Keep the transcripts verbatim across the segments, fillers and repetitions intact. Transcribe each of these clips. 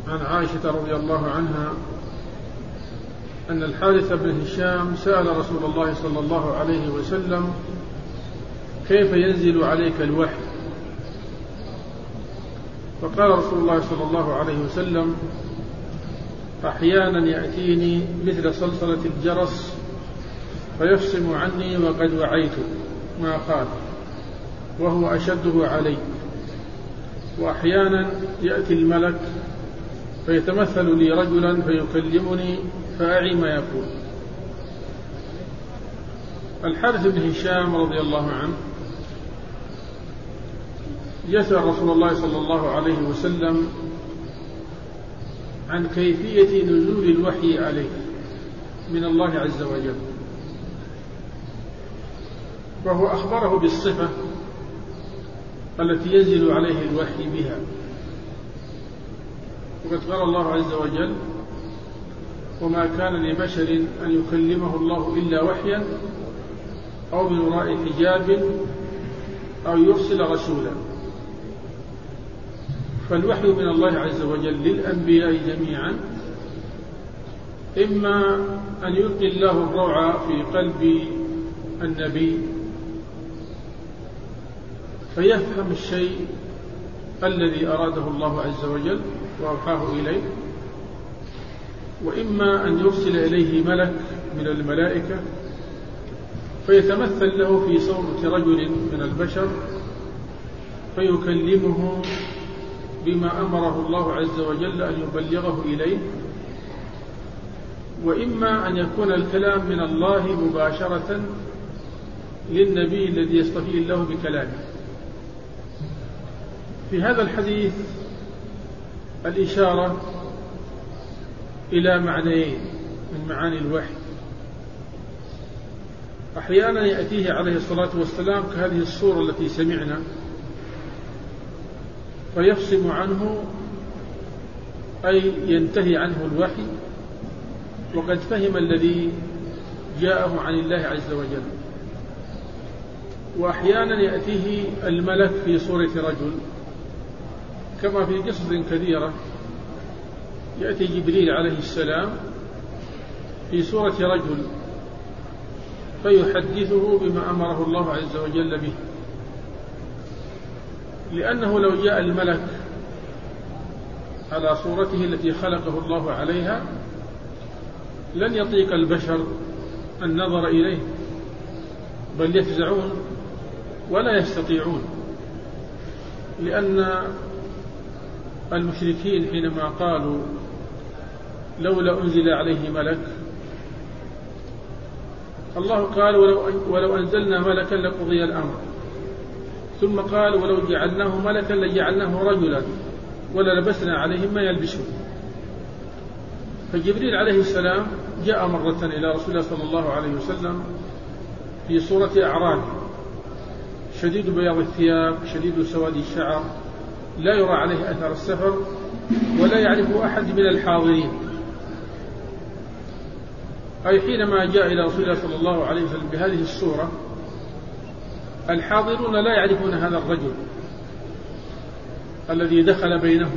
عن عائشة رضي الله عنها أن الحارث بن هشام سأل رسول الله صلى الله عليه وسلم كيف ينزل عليك الوحي؟ فقال رسول الله صلى الله عليه وسلم أحيانا يأتيني مثل صلصلة الجرس فيفصم عني وقد وعيت ما قال وهو أشده علي، وأحيانا يأتي الملك فيتمثل لي رجلا فيكلمني فأعي ما يقول. الحارث بن هشام رضي الله عنه يسأل رسول الله صلى الله عليه وسلم عن كيفية نزول الوحي عليه من الله عز وجل، وهو أخبره بالصفة التي ينزل عليه الوحي بها. وقد قال الله عز وجل وما كان لبشر أن يكلمه الله إلا وحيا أو من وراء حجاب أو يرسل رسولا. فالوحي من الله عز وجل للأنبياء جميعا إما أن يلقي الله الروع في قلب النبي فيفهم الشيء الذي أراده الله عز وجل وأوحاه إليه، وإما أن يرسل إليه ملك من الملائكة فيتمثل له في صورة رجل من البشر فيكلمه بما أمره الله عز وجل أن يبلغه إليه، وإما أن يكون الكلام من الله مباشرة للنبي الذي يصطفيه الله بكلامه. في هذا الحديث الإشارة إلى معنيين من معاني الوحي. أحيانا يأتيه عليه الصلاة والسلام كهذه الصورة التي سمعنا فيفصم عنه أي ينتهي عنه الوحي وقد فهم الذي جاءه عن الله عز وجل. وأحيانا يأتيه الملك في صورة رجل كما في قصص كثيرة يأتي جبريل عليه السلام في صورة رجل فيحدثه بما أمره الله عز وجل به، لأنه لو جاء الملك على صورته التي خلقه الله عليها لن يطيق البشر النظر إليه بل يفزعون ولا يستطيعون، لأن المشركين حينما قالوا لولا أنزل عليه ملك الله قال ولو, ولو أنزلنا ملكا لقضي الأمر، ثم قال ولو جعلناه ملكا لجعلناه رجلا وللبسنا عليهم ما يلبسون. فجبريل عليه السلام جاء مرة إلى رسول الله صلى الله عليه وسلم في صورة أعرابي شديد بياض الثياب شديد سواد الشعر لا يرى عليه أثر السفر ولا يعرف أحد من الحاضرين، أي حينما جاء إلى رسول الله صلى الله عليه وسلم بهذه الصورة الحاضرون لا يعرفون هذا الرجل الذي دخل بينهم،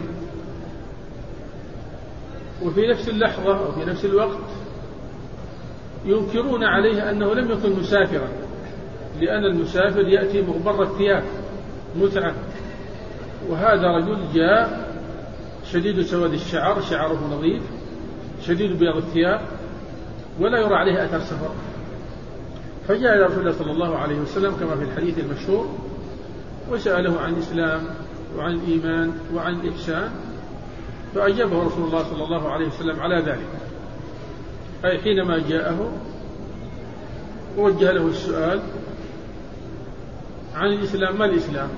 وفي نفس اللحظة أو في نفس الوقت ينكرون عليه أنه لم يكن مسافرا، لأن المسافر يأتي مغبر الثياب متعة، وهذا رجل جاء شديد سواد الشعر شعره نظيف شديد بياض الثياب ولا يرى عليه أثر سفر. فجاء إلى رسول الله صلى الله عليه وسلم كما في الحديث المشهور وسأله عن الإسلام وعن الإيمان وعن الإحسان، فأجابه رسول الله صلى الله عليه وسلم على ذلك، أي حينما جاءه ووجه له السؤال عن الإسلام ما الإسلام،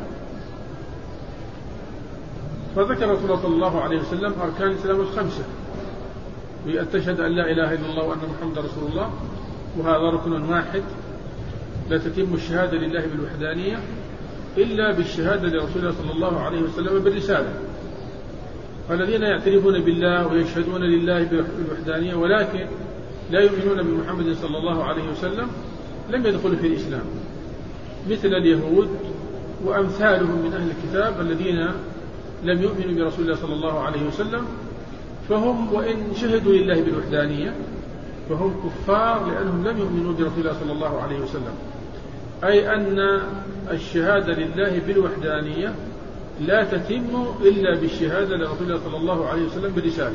فذكر رسول الله صلى الله عليه وسلم أركان الإسلام الخمسة بأن تشهد أن لا إله إلا الله وأن محمد رسول الله، وهذا ركن واحد لا تتم الشهادة لله بالوحدانية إلا بالشهادة لرسول الله صلى الله عليه وسلم بالرسالة. فالذين يعترفون بالله ويشهدون لله بالوحدانية ولكن لا يؤمنون بمحمد صلى الله عليه وسلم لم يدخلوا في الإسلام، مثل اليهود وأمثالهم من أهل الكتاب الذين لم يؤمنوا برسول الله صلى الله عليه وسلم فهم وإن شهدوا لله بالوحدانية فهم كفار لأنهم لم يؤمنوا برسول الله صلى الله عليه وسلم، أي أن الشهادة لله بالوحدانية لا تتم إلا بالشهادة لرسول الله صلى الله عليه وسلم بالرسالة.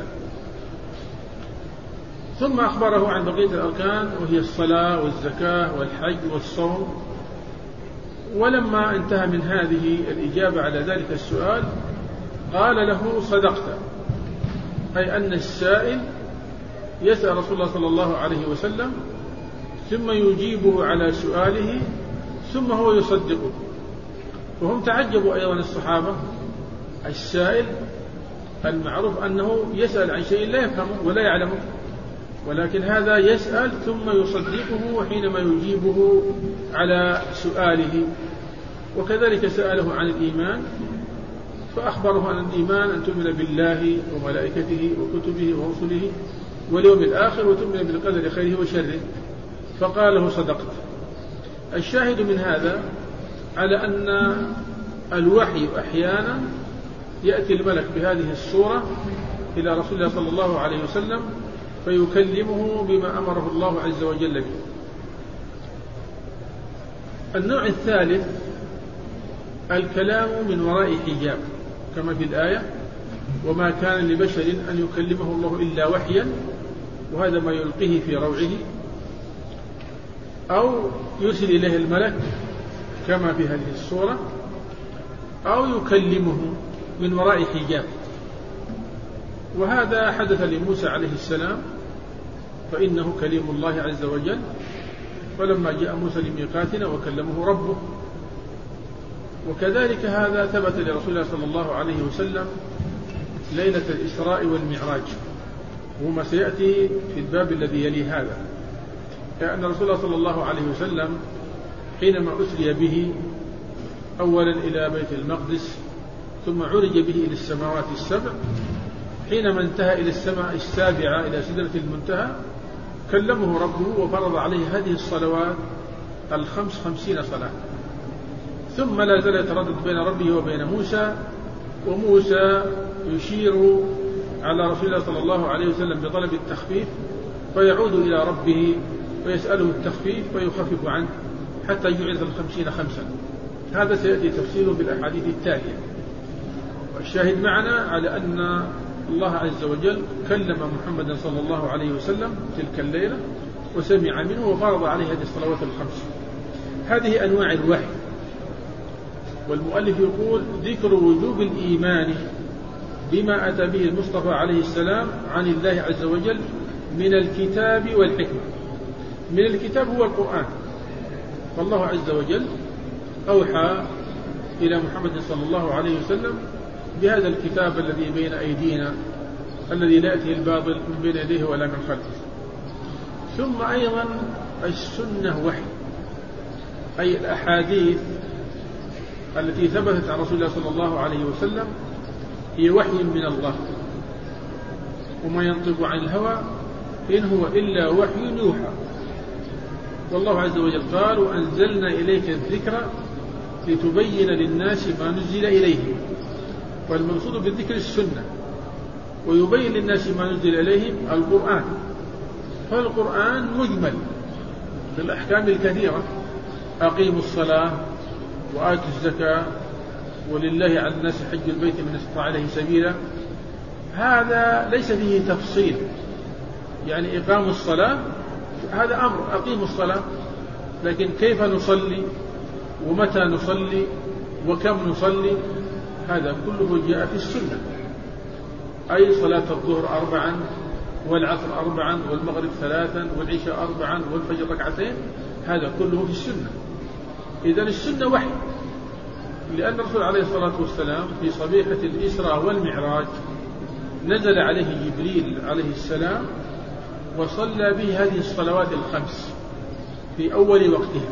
ثم أخبره عن بقية الأركان وهي الصلاة والزكاة والحج والصوم. ولما انتهى من هذه الإجابة على ذلك السؤال قال له صدقت، أي أن السائل يسأل رسول الله صلى الله عليه وسلم ثم يجيبه على سؤاله ثم هو يصدقه. وهم تعجبوا أيضا الصحابة، السائل المعروف أنه يسأل عن شيء لا يفهمه ولا يعلمه، ولكن هذا يسأل ثم يصدقه حينما يجيبه على سؤاله. وكذلك سأله عن الإيمان فأخبره أن الإيمان أن تؤمن بالله وملائكته وكتبه ورسله واليوم الآخر وتؤمن بالقدر خيره وشره، فقال له صدقت. الشاهد من هذا على أن الوحي أحيانا يأتي الملك بهذه الصورة إلى رسول الله صلى الله عليه وسلم فيكلمه بما أمره الله عز وجل به. النوع الثالث الكلام من وراء حجاب كما في الآية وما كان لبشر أن يكلمه الله إلا وحيا، وهذا ما يلقيه في روعه، أو يرسل إليه الملك كما في هذه الصورة، أو يكلمه من وراء حجاب. وهذا حدث لموسى عليه السلام فإنه كليم الله عز وجل، فلما جاء موسى لميقاتنا وكلمه ربه. وكذلك هذا ثبت لرسول الله صلى الله عليه وسلم ليلة الإسراء والمعراج، وما سيأتي في الباب الذي يلي هذا، لأن رسول الله صلى الله عليه وسلم حينما أسري به أولا إلى بيت المقدس ثم عرج به إلى السماوات السبع، حينما انتهى إلى السماء السابعة إلى سدرة المنتهى كلمه ربه وفرض عليه هذه الصلوات الخمس خمسين صلاة، ثم لا زال يتردد بين ربه وبين موسى، وموسى يشير على رسول الله صلى الله عليه وسلم بطلب التخفيف فيعود إلى ربه ويسأله التخفيف فيخفف عنه حتى يجعل الخمسين خمسا. هذا سيأتي تفصيله بالأحاديث التالية. والشاهد معنا على أن الله عز وجل كلم محمدا صلى الله عليه وسلم تلك الليلة وسمع منه وفرض عليه هذه الصلوات الخمس. هذه أنواع الوحي. والمؤلف يقول ذكر وجوب الإيمان بما أتى به المصطفى عليه السلام عن الله عز وجل من الكتاب والحكمة. من الكتاب هو القرآن، فالله عز وجل أوحى إلى محمد صلى الله عليه وسلم بهذا الكتاب الذي بين أيدينا الذي لا يأتيه الباطل من بين يديه ولا من خلفه. ثم أيضا السنة وحي، أي الأحاديث التي ثبتت عن رسول الله صلى الله عليه وسلم هي وحي من الله، وما ينطق عن الهوى إن هو إلا وحي يوحى. والله عز وجل قال وأنزلنا إليك الذكر لتبين للناس ما نزل إليهم، والمقصود بالذكر السنة، ويبين للناس ما نزل إليهم القرآن. فالقرآن مجمل للأحكام الكثيرة، أقيموا الصلاة وآتوا الزكاة ولله على الناس حج البيت من استطاع إليه سبيلا. هذا ليس فيه تفصيل، يعني إقام الصلاة هذا أمر، أقيموا الصلاة، لكن كيف نصلي ومتى نصلي وكم نصلي هذا كله جاء في السنة. أي صلاة الظهر أربعا والعصر أربعا والمغرب ثلاثا والعشاء أربعا والفجر ركعتين، هذا كله في السنة. إذن السنة وحي، لأن الرسول عليه الصلاة والسلام في صبيحة الإسراء والمعراج نزل عليه جبريل عليه السلام وصلى به هذه الصلوات الخمس في أول وقتها،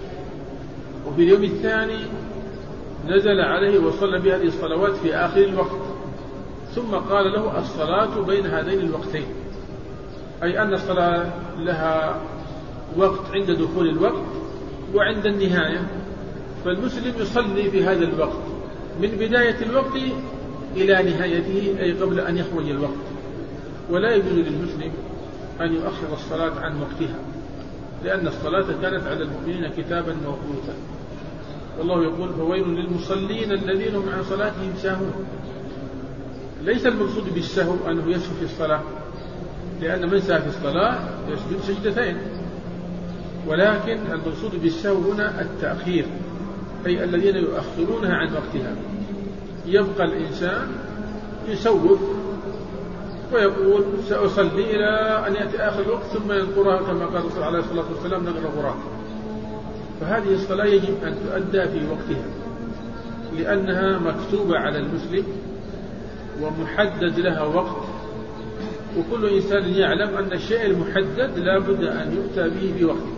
وفي اليوم الثاني نزل عليه وصلى بهذه الصلوات في آخر الوقت، ثم قال له الصلاة بين هذين الوقتين، أي أن الصلاة لها وقت عند دخول الوقت وعند النهاية، فالمسلم يصلي في هذا الوقت من بداية الوقت إلى نهايته، أي قبل أن يخرج الوقت. ولا يجوز للمسلم أن يؤخر الصلاة عن وقتها، لأن الصلاة كانت على المؤمنين كتابا موقوتا، والله يقول فويل للمصلين الذين هم عن صلاتهم ساهون. ليس المقصود بالسهو أنه يسهو في الصلاة، لأن من سهى في الصلاة يسجد سجدتين، ولكن المقصود بالسهو هنا التأخير، أي الذين يؤخرونها عن وقتها. يبقى الإنسان يسوف ويقول سأصلي إلى أن يأتي آخر الوقت ثم ينقرها كما قال الرسول عليه الصلاة والسلام نقر غراب. فهذه الصلاة يجب أن تؤدى في وقتها، لأنها مكتوبة على المسلم ومحدد لها وقت، وكل إنسان يعلم أن الشيء المحدد لا بد أن يؤتى به بوقته.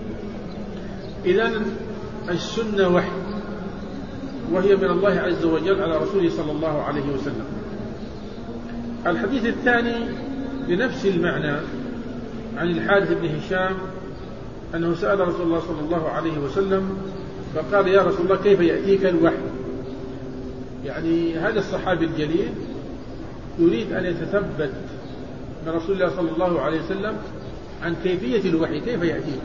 إذن السنة وحي، وهي من الله عز وجل على رسوله صلى الله عليه وسلم. الحديث الثاني بنفس المعنى عن الحارث بن هشام أنه سأل رسول الله صلى الله عليه وسلم فقال يا رسول الله كيف يأتيك الوحي؟ يعني هذا الصحابي الجليل يريد أن يتثبت من رسول الله صلى الله عليه وسلم عن كيفية الوحي، كيف يأتيه.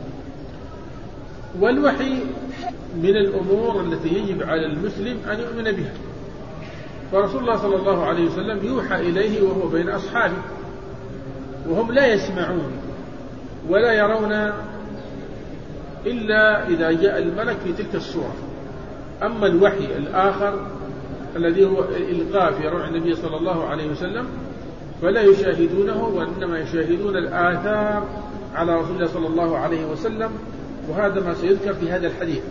والوحي من الأمور التي يجب على المسلم أن يؤمن بها، فرسول الله صلى الله عليه وسلم يوحى إليه وهو بين أصحابه، وهم لا يسمعون ولا يرون إلا إذا جاء الملك في تلك الصورة. أما الوحي الآخر الذي هو إلقاء في روع النبي صلى الله عليه وسلم فلا يشاهدونه، وإنما يشاهدون الآثار على رسول الله صلى الله عليه وسلم، وهذا ما سيذكر في هذا الحديث.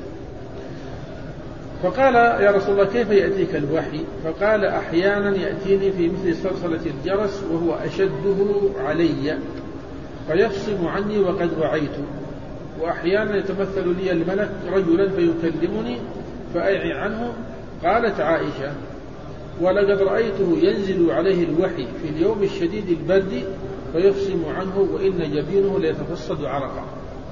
فقال يا رسول الله كيف يأتيك الوحي؟ فقال أحيانا يأتيني في مثل صلصلة الجرس وهو أشده علي فيفصم عني وقد وعيت، وأحيانا يتمثل لي الملك رجلا فيكلمني فأعي عنه. قالت عائشة ولقد رأيته ينزل عليه الوحي في اليوم الشديد البرد فيفصم عنه وإن جبينه ليتفصد عرقا،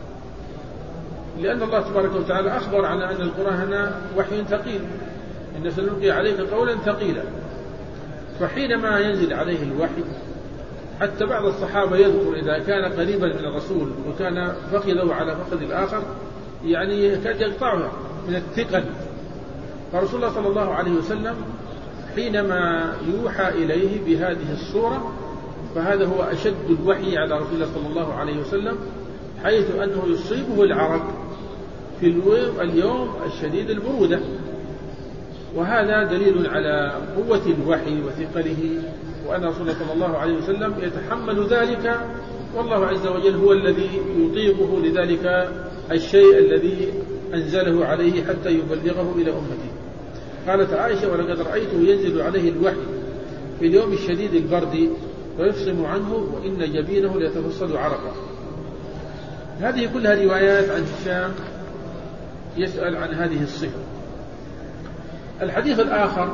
لأن الله تبارك وتعالى أخبر عن أن القرآن وحي ثقيل، إن سنلقي عليك قولا ثقيلا. فحينما ينزل عليه الوحي حتى بعض الصحابة يذكر إذا كان قريبا من الرسول وكان فخذه على فخذ الآخر يعني يكاد يقطعها من الثقل. فرسول الله صلى الله عليه وسلم حينما يوحى إليه بهذه الصورة فهذا هو أشد الوحي على رسول الله صلى الله عليه وسلم، حيث أنه يصيبه العرق في اليوم الشديد البرودة، وهذا دليل على قوة الوحي وثقله، وأن رسول الله صلى الله عليه وسلم يتحمل ذلك، والله عز وجل هو الذي يطيقه لذلك الشيء الذي أنزله عليه حتى يبلغه إلى أمته. قالت عائشة ولقد رأيته ينزل عليه الوحي في اليوم الشديد البرد ويفصم عنه وإن جبينه ليتفصل عرقا. هذه كلها روايات عن هشام يسأل عن هذه الصفة. الحديث الآخر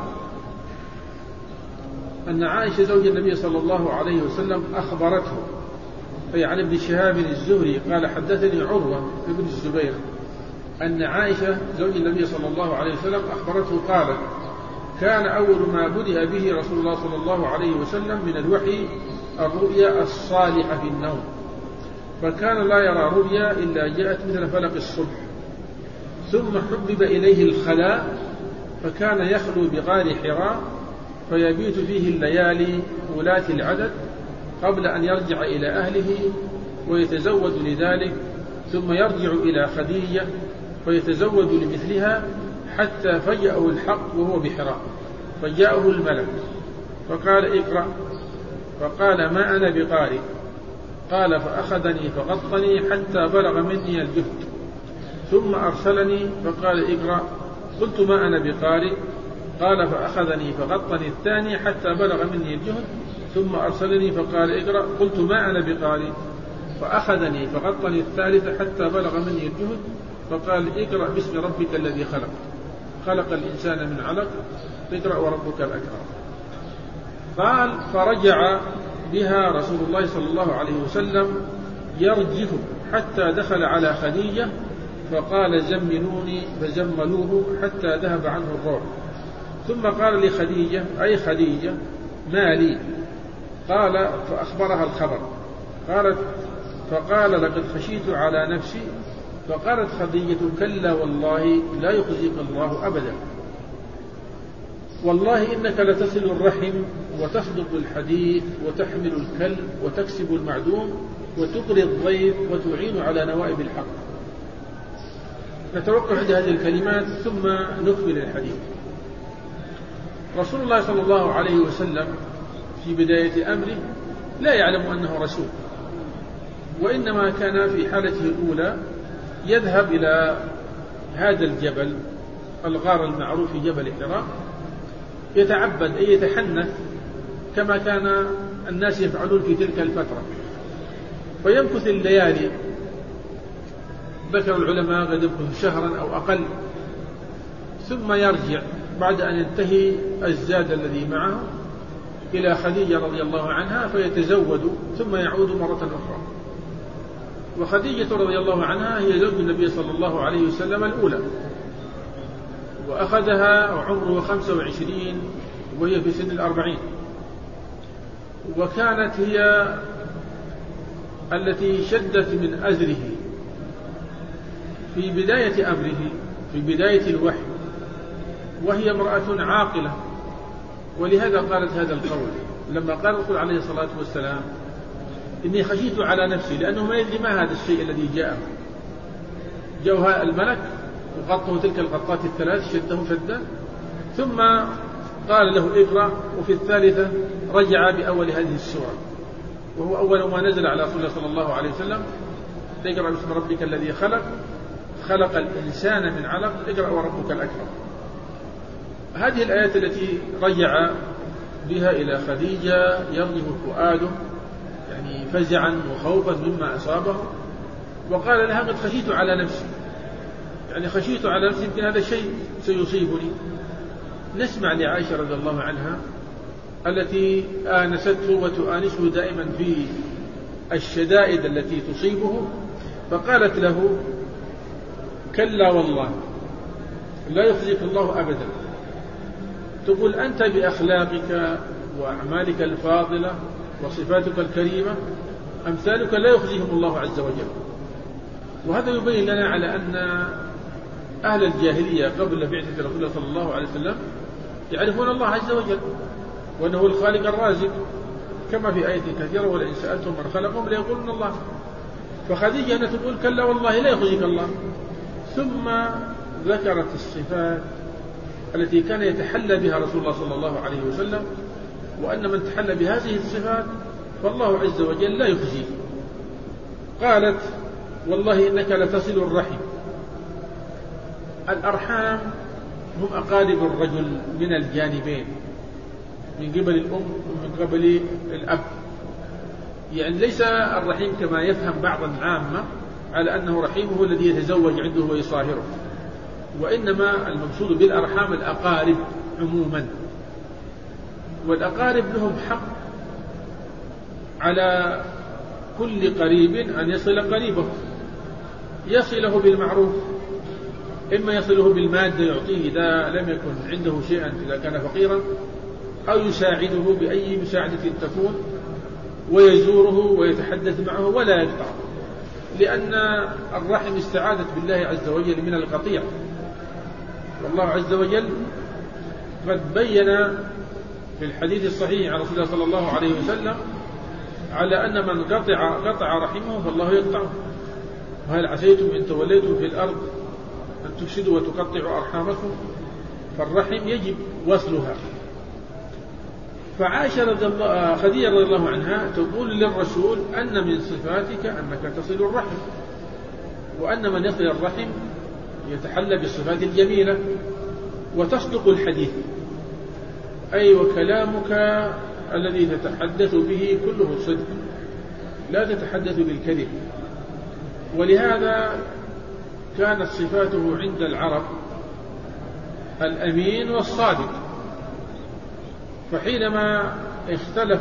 أن عائشة زوج النبي صلى الله عليه وسلم أخبرته، أي عن ابن شهاب الزهري قال حدثني عروة ابن الزبير أن عائشة زوج النبي صلى الله عليه وسلم أخبرته قالت كان أول ما بدأ به رسول الله صلى الله عليه وسلم من الوحي الرؤيا الصالحة في النوم، فكان لا يرى رؤيا إلا جاءت مثل فلق الصبح. ثم حبب إليه الخلاء فكان يخلو بغار حراء فيبيت فيه الليالي ولاة العدد قبل أن يرجع إلى أهله ويتزود لذلك، ثم يرجع إلى خديجة فيتزود لمثلها حتى فجأه الحق وهو بحراء، فجاءه الملك فقال اقرأ، فقال ما أنا بقارئ، قال فأخذني فغطني حتى بلغ مني الجهد، ثم أرسلني فقال اقرأ، قلت ما أنا بقارئ، قال فأخذني فغطني الثاني حتى بلغ مني الجهد، ثم أرسلني فقال اقرأ، قلت ما أنا بقارئ، فأخذني فغطني الثالث حتى بلغ مني الجهد، فقال اقرأ باسم ربك الذي خلق، خلق الإنسان من علق، اقرأ وربك الأكرم. قال فرجع بها رسول الله صلى الله عليه وسلم يرجف حتى دخل على خديجة فقال زملوني، فزملوه حتى ذهب عنه الروع، ثم قال لخديجة أي خديجة ما لي، قال فأخبرها الخبر، قالت فقال لقد خشيت على نفسي، فقالت خديجة كلا والله لا يخزيك الله أبدا، والله إنك لتصل الرحم وتصدق الحديث وتحمل الكل وتكسب المعدوم وتقري الضيف وتعين على نوائب الحق. نتوقف عند هذه الكلمات ثم نكمل الحديث. رسول الله صلى الله عليه وسلم في بداية أمره لا يعلم أنه رسول، وإنما كان في حالته الأولى يذهب إلى هذا الجبل الغار المعروف جبل حراء يتعبد أي يتحنث كما كان الناس يفعلون في تلك الفترة، فيمكث الليالي، ذكر العلماء قد يمكث شهرا أو أقل، ثم يرجع بعد أن ينتهي الزاد الذي معه إلى خديجة رضي الله عنها فيتزود ثم يعود مرة أخرى. وخديجة رضي الله عنها هي زوج النبي صلى الله عليه وسلم الأولى، وأخذها وعمره خمسة وعشرين وهي في سن الأربعين، وكانت هي التي شدت من أزره في بداية أمره في بداية الوحي، وهي امرأة عاقلة، ولهذا قالت هذا القول لما قال الرسول عليه الصلاة والسلام إني خشيت على نفسي، لأنه ما يدري ما هذا الشيء الذي جاءه. جاءها الملك وغطه تلك الغطات الثلاث شده شدا، ثم قال له اقرأ، وفي الثالثة رجع بأول هذه السورة، وهو أول ما نزل على رسول الله صلى الله عليه وسلم: اقرأ باسم ربك الذي خلق خلق الإنسان من علق اقرأ وربك الأكرم. هذه الآيات التي رجع بها إلى خديجة يرجف فؤاده يعني فزعا وخوفا مما أصابه، وقال لها قد خشيت على نفسي، يعني خشيت على نفسي يمكن هذا الشيء سيصيبني. نسمع لعائشة رضي الله عنها التي آنسته وتؤانسه دائما في الشدائد التي تصيبه، فقالت له: كلا والله لا يخزيك الله أبدا. تقول أنت بأخلاقك وأعمالك الفاضلة وصفاتك الكريمة أمثالك لا يخزيهم الله عز وجل. وهذا يبين لنا على أن أهل الجاهلية قبل بعثة رسول الله صلى الله عليه وسلم يعرفون الله عز وجل وأنه الخالق الرازق، كما في آية كثيرة: ولئن سألتم من خلقهم ليقولون الله. فخديجة أنها تقول: كلا والله لا يخزيك الله. ثم ذكرت الصفات التي كان يتحلى بها رسول الله صلى الله عليه وسلم، وأن من تحلى بهذه الصفات فالله عز وجل لا يخزيه. قالت: والله إنك لتصل الرحم. الأرحام هم أقارب الرجل من الجانبين، من قبل الأم ومن قبل الأب، يعني ليس الرحيم كما يفهم بعض العامة على أنه رحيمه الذي يتزوج عنده ويصاهره، وإنما المقصود بالأرحام الأقارب عموما. والأقارب لهم حق على كل قريب أن يصل قريبه، يصله بالمعروف، إما يصله بالمادة يعطيه إذا لم يكن عنده شيئا إذا كان فقيرا، أو يساعده بأي مساعدة تكون، ويزوره ويتحدث معه ولا يقطع، لأن الرحم استعاذت بالله عز وجل من القطيع. والله عز وجل قد بين في الحديث الصحيح عن رسول الله صلى الله عليه وسلم على أن من قطع قطع رحمه فالله يقطعه. وهل عسيتم إن توليتم في الأرض أن تفسدوا وتقطعوا أرحامكم؟ فالرحم يجب وصلها. فعائشة رضي الله خديجة رضي الله عنها تقول للرسول أن من صفاتك أنك تصل الرحم، وأن من يصل الرحم يتحلى بالصفات الجميلة وتصدق الحديث، أي وكلامك الذي تتحدث به كله صدق، لا تتحدث بالكذب. ولهذا كانت صفاته عند العرب الأمين والصادق. فحينما اختلف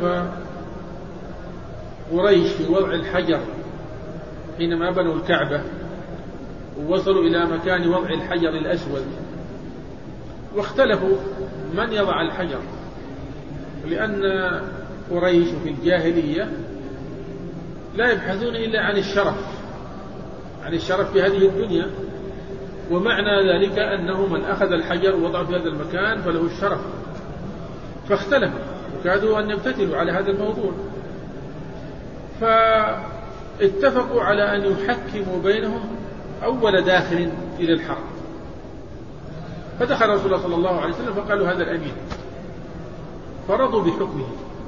قريش في وضع الحجر حينما بنوا الكعبة ووصلوا إلى مكان وضع الحجر الأسود، واختلفوا من يضع الحجر، لأن قريش في الجاهلية لا يبحثون إلا عن الشرف، عن الشرف في هذه الدنيا، ومعنى ذلك أنه من أخذ الحجر ووضعه في هذا المكان فله الشرف، فاختلفوا وكادوا أن يمتثلوا على هذا الموضوع، فاتفقوا على أن يحكموا بينهم أول داخل إلى الحرب. فدخل رسول الله صلى الله عليه وسلم فقالوا هذا الأمين، فرضوا بحكمه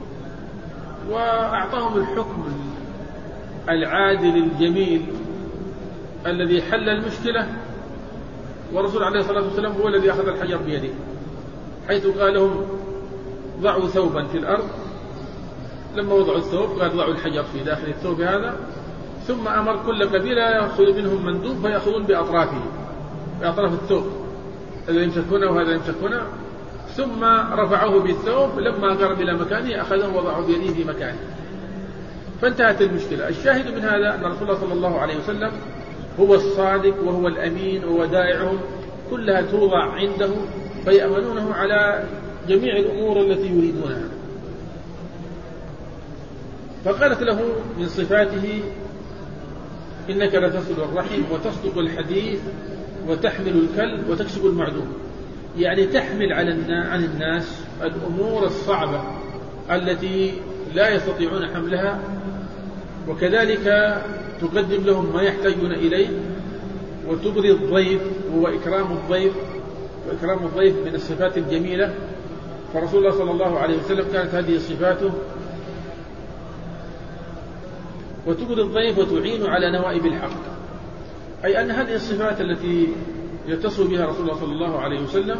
وأعطاهم الحكم العادل الجميل الذي حل المشكلة. ورسول عليه الصلاة والسلام هو الذي أخذ الحجر بيده، حيث قال لهم ضعوا ثوبا في الأرض، لما وضعوا الثوب قال ضعوا الحجر في داخل الثوب هذا، ثم أمر كل قبيلة يأخذ منهم مندوب فيأخذون بأطرافه، بأطراف الثوب، هذا يمسكونه وهذا يمسكونه، ثم رفعوه بالثوب، لما قرب إلى مكانه أخذه وضعه بيده في مكانه، فانتهت المشكلة. الشاهد من هذا أن رسول الله صلى الله عليه وسلم هو الصادق وهو الأمين، وودائعهم كلها توضع عنده فيأمنونه على جميع الأمور التي يريدونها. فقالت له من صفاته إنك لتصل الرحم وتصدق الحديث وتحمل الكلب وتكسب المعدوم، يعني تحمل عن الناس الأمور الصعبة التي لا يستطيعون حملها، وكذلك تقدم لهم ما يحتاجون إليه، وتبري الضيف وهو إكرام الضيف، وإكرام الضيف من الصفات الجميلة. فرسول الله صلى الله عليه وسلم كانت هذه صفاته، وتبري الضيف وتعين على نوائب الحق، أي أن هذه الصفات التي يتصل بها رسول الله صلى الله عليه وسلم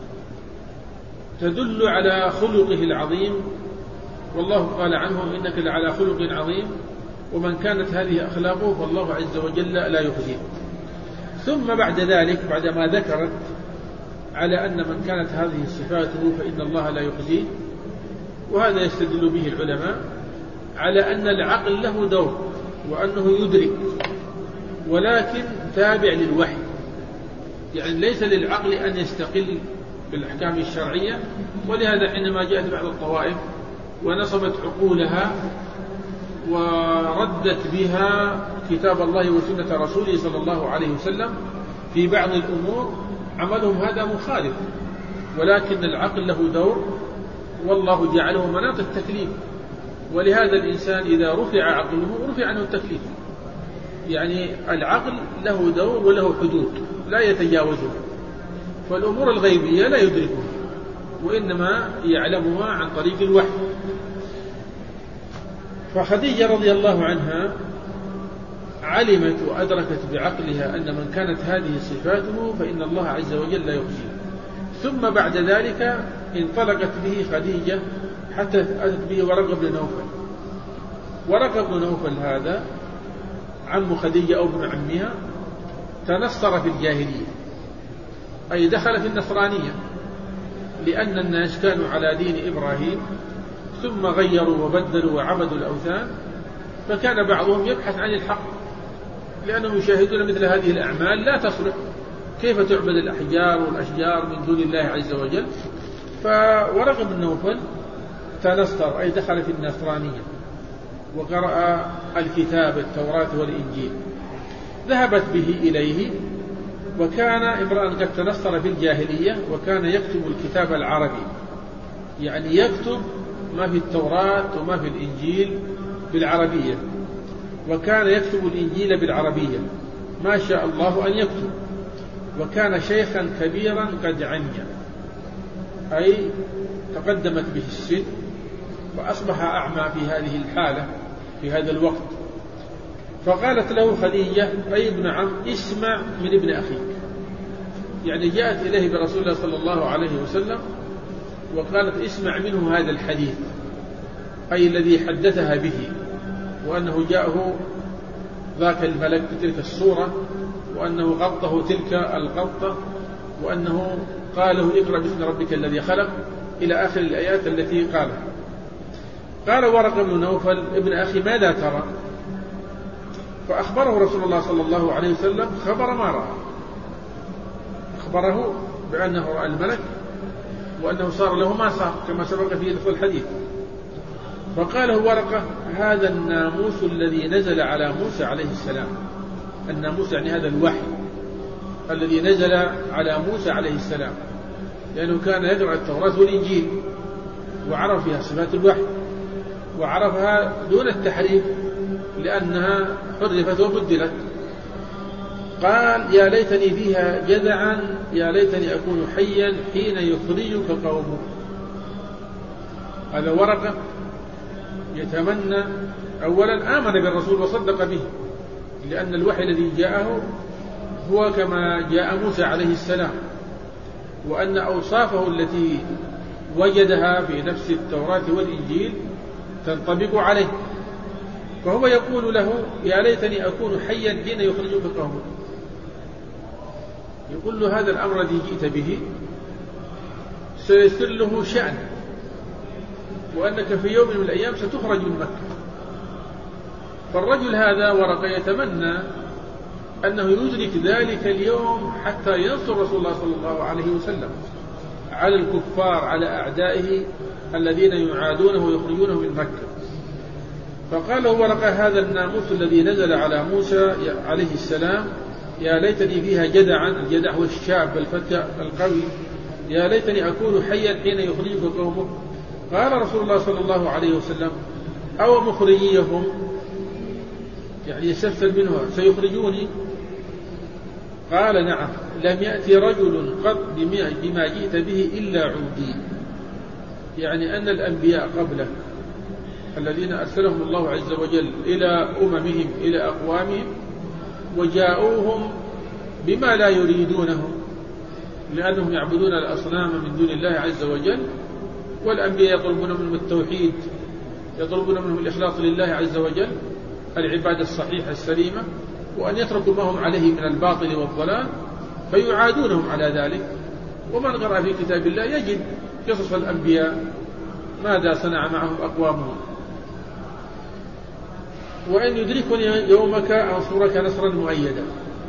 تدل على خلقه العظيم، والله قال عنه إنك لعلى خلق عظيم، ومن كانت هذه أخلاقه فالله عز وجل لا يخزيه. ثم بعد ذلك بعدما ذكرت على أن من كانت هذه صفاته فإن الله لا يخزيه، وهذا يستدل به العلماء على أن العقل له دور، وأنه يدرك ولكن تابع للوحي، يعني ليس للعقل أن يستقل بالأحكام الشرعية. ولهذا حينما جاءت بعض الطوائف ونصبت عقولها وردت بها كتاب الله وسنة رسوله صلى الله عليه وسلم في بعض الأمور، عملهم هذا مخالف، ولكن العقل له دور، والله جعله مناط التكليف. ولهذا الإنسان إذا رفع عقله رفع عنه التكليف، يعني العقل له دور وله حدود لا يتجاوزها، فالأمور الغيبية لا يدركها وإنما يعلمها عن طريق الوحي. فخديجة رضي الله عنها علمت وأدركت بعقلها أن من كانت هذه صفاته فإن الله عز وجل لا يخزيه. ثم بعد ذلك انطلقت به خديجة حتى أتت به ورقة بن نوفل. ورقة بن نوفل هذا عم خديجة أو ابن عمها، تنصر في الجاهلية، أي دخل في النصرانية، لأن الناس كانوا على دين إبراهيم ثم غيروا وبدلوا وعبدوا الأوثان، فكان بعضهم يبحث عن الحق لأنهم يشاهدون مثل هذه الأعمال لا تصلح، كيف تعبد الأحجار والأشجار من دون الله عز وجل. فورقة بن نوفل تنصر أي دخل في النصرانية وقرأ الكتاب التوراة والإنجيل، ذهبت به إليه، وكان امرأ قد تنصر في الجاهلية وكان يكتب الكتاب العربي، يعني يكتب ما في التوراة وما في الإنجيل بالعربية، وكان يكتب الإنجيل بالعربية ما شاء الله أن يكتب. وكان شيخا كبيرا قد عمي، أي تقدمت به السن وأصبح أعمى في هذه الحالة في هذا الوقت. فقالت له خديجة أي ابن عم اسمع من ابن أخيك، يعني جاءت إليه برسول الله صلى الله عليه وسلم وقالت اسمع منه هذا الحديث، أي الذي حدثها به، وأنه جاءه ذاك الملك بتلك الصورة، وأنه غطه تلك الغطة، وأنه قاله اقرأ باسم ربك الذي خلق إلى آخر الآيات التي قالها. قال ورقة بن نوفل ابن أخي ماذا ترى؟ فأخبره رسول الله صلى الله عليه وسلم خبر ما رأى، أخبره بأنه رأى الملك وأنه صار له ما صار كما سبق في الحديث. فقال ورقة: هذا الناموس الذي نزل على موسى عليه السلام. الناموس يعني هذا الوحي الذي نزل على موسى عليه السلام، لأنه كان يقرأ التوراة والإنجيل وعرف فيها صفات الوحي وعرفها دون التحريف لأنها حرفت وبدلت. قال: يا ليتني فيها جذعا، يا ليتني أكون حيا حين يخرجك قومك. هذا ورقة يتمنى أولا آمن بالرسول وصدق به، لأن الوحي الذي جاءه هو كما جاء موسى عليه السلام، وأن أوصافه التي وجدها في نفس التوراة والإنجيل تنطبق عليه. فهو يقول له: يا ليتني أكون حيا حين يخرجك قومك. يقول له: هذا الأمر الذي جئت به سيصير له شأن، وأنك في يوم من الأيام ستخرج من مكة. فالرجل هذا ورقة يتمنى أنه يدرك ذلك اليوم حتى ينصر رسول الله صلى الله عليه وسلم على الكفار، على أعدائه الذين يعادونه ويخرجونه من مكة. فقال ورقة: هذا الناموس الذي نزل على موسى عليه السلام، يا ليتني فيها جدعا، الجدع هو الشاب الفتى القوي، يا ليتني أكون حيا حين يخرجك قومك. قال رسول الله صلى الله عليه وسلم: أو مخرجيهم، يعني يستفسر منه سيخرجوني؟ قال: نعم، لم يأتي رجل قط بما جئت به إلا عودي. يعني أن الأنبياء قبلك الذين أرسلهم الله عز وجل إلى أممهم إلى أقوامهم وجاءوهم بما لا يريدونه، لأنهم يعبدون الأصنام من دون الله عز وجل، والأنبياء يطلبون منهم التوحيد، يطلبون منهم الإخلاص لله عز وجل، العبادة الصحيحة السليمة، وأن يتركوا ما هم عليه من الباطل والضلال، فيعادونهم على ذلك. ومن قرأ في كتاب الله يجد قصص الأنبياء ماذا صنع معهم أقوامهم. وإن يدركني يومك أنصرك نصرا مؤيدا.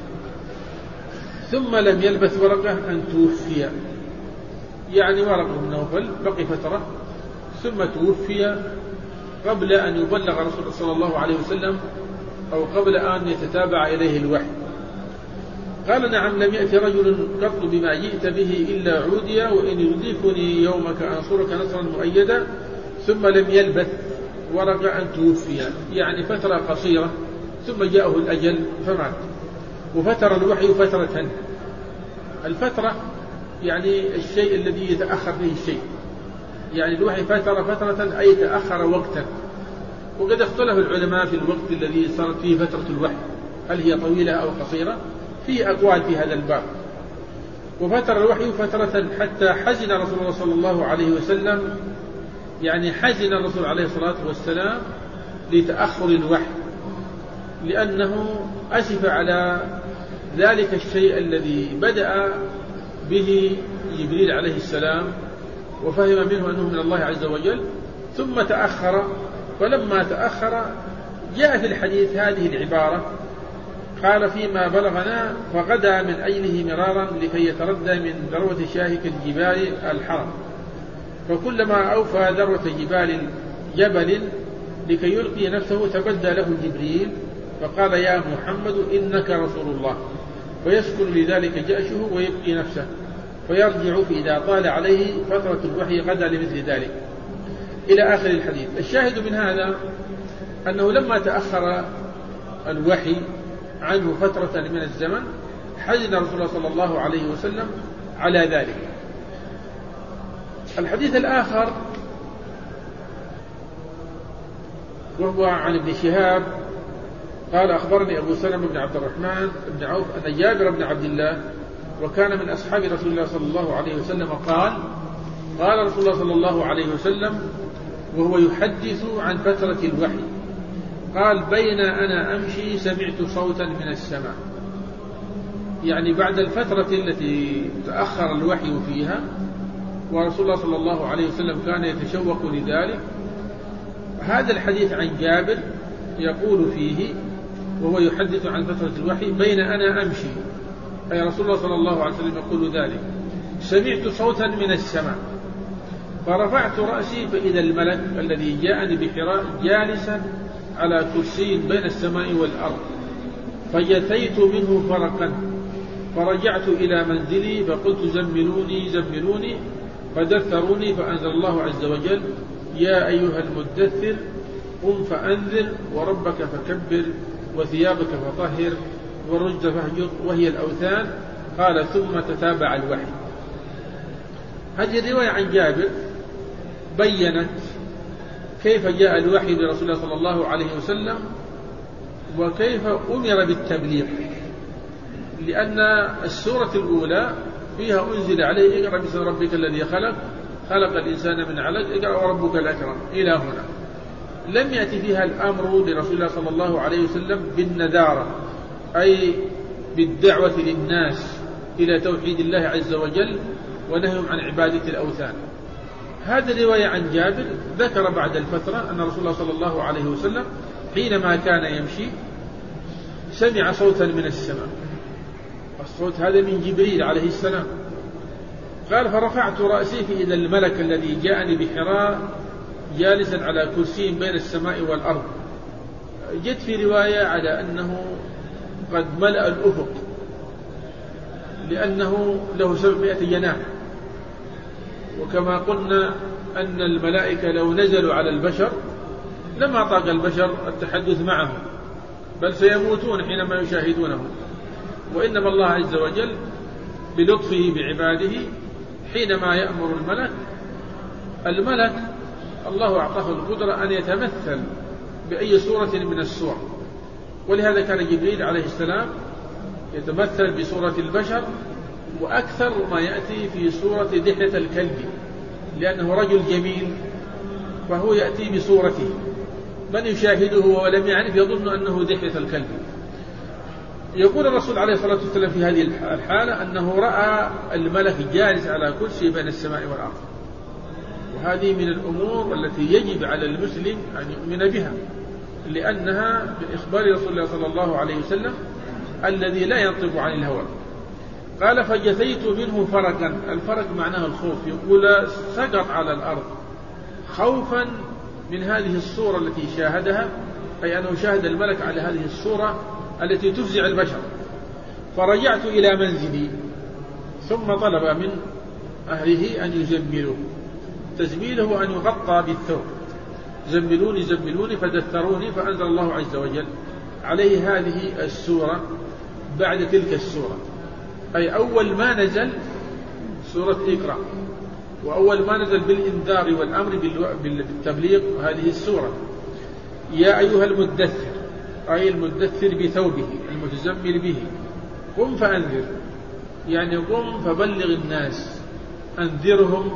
ثم لم يلبث ورقة أن توفي، يعني ورقة بن نوفل بقي فترة ثم توفي قبل أن يبلغ رسول صلى الله عليه وسلم، أو قبل أن يتتابع إليه الوحي. قال: نعم، لم يأتي رجل قط بما جئت به إلا عودي، وإن يدركني يومك أنصرك نصرا مؤيدا. ثم لم يلبث ورقة أن توفي، يعني فترة قصيرة، ثم جاءه الأجل فمات. وفتر الوحي فترة، الفترة يعني الشيء الذي يتأخر به الشيء، يعني الوحي فتر فترة أي تأخر وقتا. وقد اختلف العلماء في الوقت الذي صارت فيه فترة الوحي، هل هي طويلة أو قصيرة؟ في أقوال في هذا الباب. وفتر الوحي فترة حتى حزن رسول الله صلى الله عليه وسلم، يعني حزن الرسول عليه الصلاة والسلام لتأخر الوحي، لأنه أسف على ذلك الشيء الذي بدأ به جبريل عليه السلام وفهم منه أنه من الله عز وجل، ثم تأخر. فلما تأخر جاء في الحديث هذه العبارة: قال: فيما بلغنا فغدا من أجله مرارا لكي يتردى من ذروة شاهك الجبال الحرم، فكلما أوفى ذروة جبال جبل لكي يلقي نفسه تبدى له جبريل فقال: يا محمد إنك رسول الله، فيسكن لذلك جأشه ويبقي نفسه، فيرجع إذا طال عليه فترة الوحي غدا لمثل ذلك، إلى آخر الحديث. الشاهد من هذا أنه لما تأخر الوحي عنه فترة من الزمن حزن رسول الله صلى الله عليه وسلم على ذلك. الحديث الآخر وهو عن ابن شهاب قال: أخبرني أبو سلمة بن عبد الرحمن بن عوف أن جابر بن عبد الله وكان من أصحاب رسول الله صلى الله عليه وسلم قال: قال رسول الله صلى الله عليه وسلم وهو يحدث عن فترة الوحي، قال: بين أنا أمشي سمعت صوتا من السماء، يعني بعد الفترة التي تأخر الوحي فيها، ورسول الله صلى الله عليه وسلم كان يتشوق لذلك. هذا الحديث عن جابر يقول فيه وهو يحدث عن فترة الوحي: بين أنا أمشي، أي رسول الله صلى الله عليه وسلم يقول ذلك، سمعت صوتا من السماء، فرفعت رأسي فإذا الملك الذي جاءني بحراء جالسا على كرسي بين السماء والأرض، فجثيت منه فرقا، فرجعت إلى منزلي فقلت زملوني زملوني، فدثروني، فأنزل الله عز وجل: يا أيها المدثر قم فأنذر وربك فكبر وثيابك فطهر والرجز فاهجر، وهي الأوثان. قال: ثم تتابع الوحي. هذه الرواية عن جابر بيّنت كيف جاء الوحي لرسول الله صلى الله عليه وسلم وكيف أمر بالتبليغ، لأن السورة الأولى فيها أنزل عليه: اقرأ باسم ربك الذي خلق خلق الإنسان من علق اقرأ وربك الأكرم، إلى هنا. لم يأتي فيها الأمر لرسول الله صلى الله عليه وسلم بالندارة، أي بالدعوة للناس إلى توحيد الله عز وجل ونهيهم عن عبادة الأوثان. هذه الرواية عن جابر ذكر بعد الفترة أن رسول الله صلى الله عليه وسلم حينما كان يمشي سمع صوتا من السماء، الصوت هذا من جبريل عليه السلام. قال: فرفعت رأسي فإذا الملك الذي جاءني بحراء جالسا على كرسي بين السماء والأرض. جت في رواية على أنه قد ملأ الأفق، لأنه له سبعمائة جناح، وكما قلنا أن الملائكة لو نزلوا على البشر لما طاق البشر التحدث معهم، بل سيموتون حينما يشاهدونه. وإنما الله عز وجل بلطفه بعباده حينما يأمر الملك الملك الله أعطاه القدرة أن يتمثل بأي صورة من الصور، ولهذا كان جبريل عليه السلام يتمثل بصورة البشر، وأكثر ما يأتي في صورة دحية الكلب، لأنه رجل جميل فهو يأتي بصورته، من يشاهده ولم يعرف يظن أنه دحية الكلب. يقول الرسول عليه الصلاة والسلام في هذه الحالة أنه رأى الملك جالس على كرسي بين السماء والأرض، وهذه من الأمور التي يجب على المسلم أن يؤمن بها، لأنها من إخبار رسول الله صلى الله عليه وسلم الذي لا ينطق عن الهوى. قال: فجثيت منه فرقا. الفرق معناه الخوف، يقول سقط على الأرض خوفا من هذه الصورة التي شاهدها، أي أنه شاهد الملك على هذه الصورة التي تفزع البشر. فرجعت إلى منزلي، ثم طلب من أهله أن يزملوه. تزميله أن يغطى بالثوب، زملوني زملوني، فدثروني، فأنزل الله عز وجل عليه هذه السورة بعد تلك السورة، أي أول ما نزل سورة اقرأ، وأول ما نزل بالإنذار والأمر بالتبليغ هذه السورة. يا أيها المدثر، أي المدثر بثوبه المتزمل به، قم فأنذر، يعني قم فبلغ الناس، أنذرهم.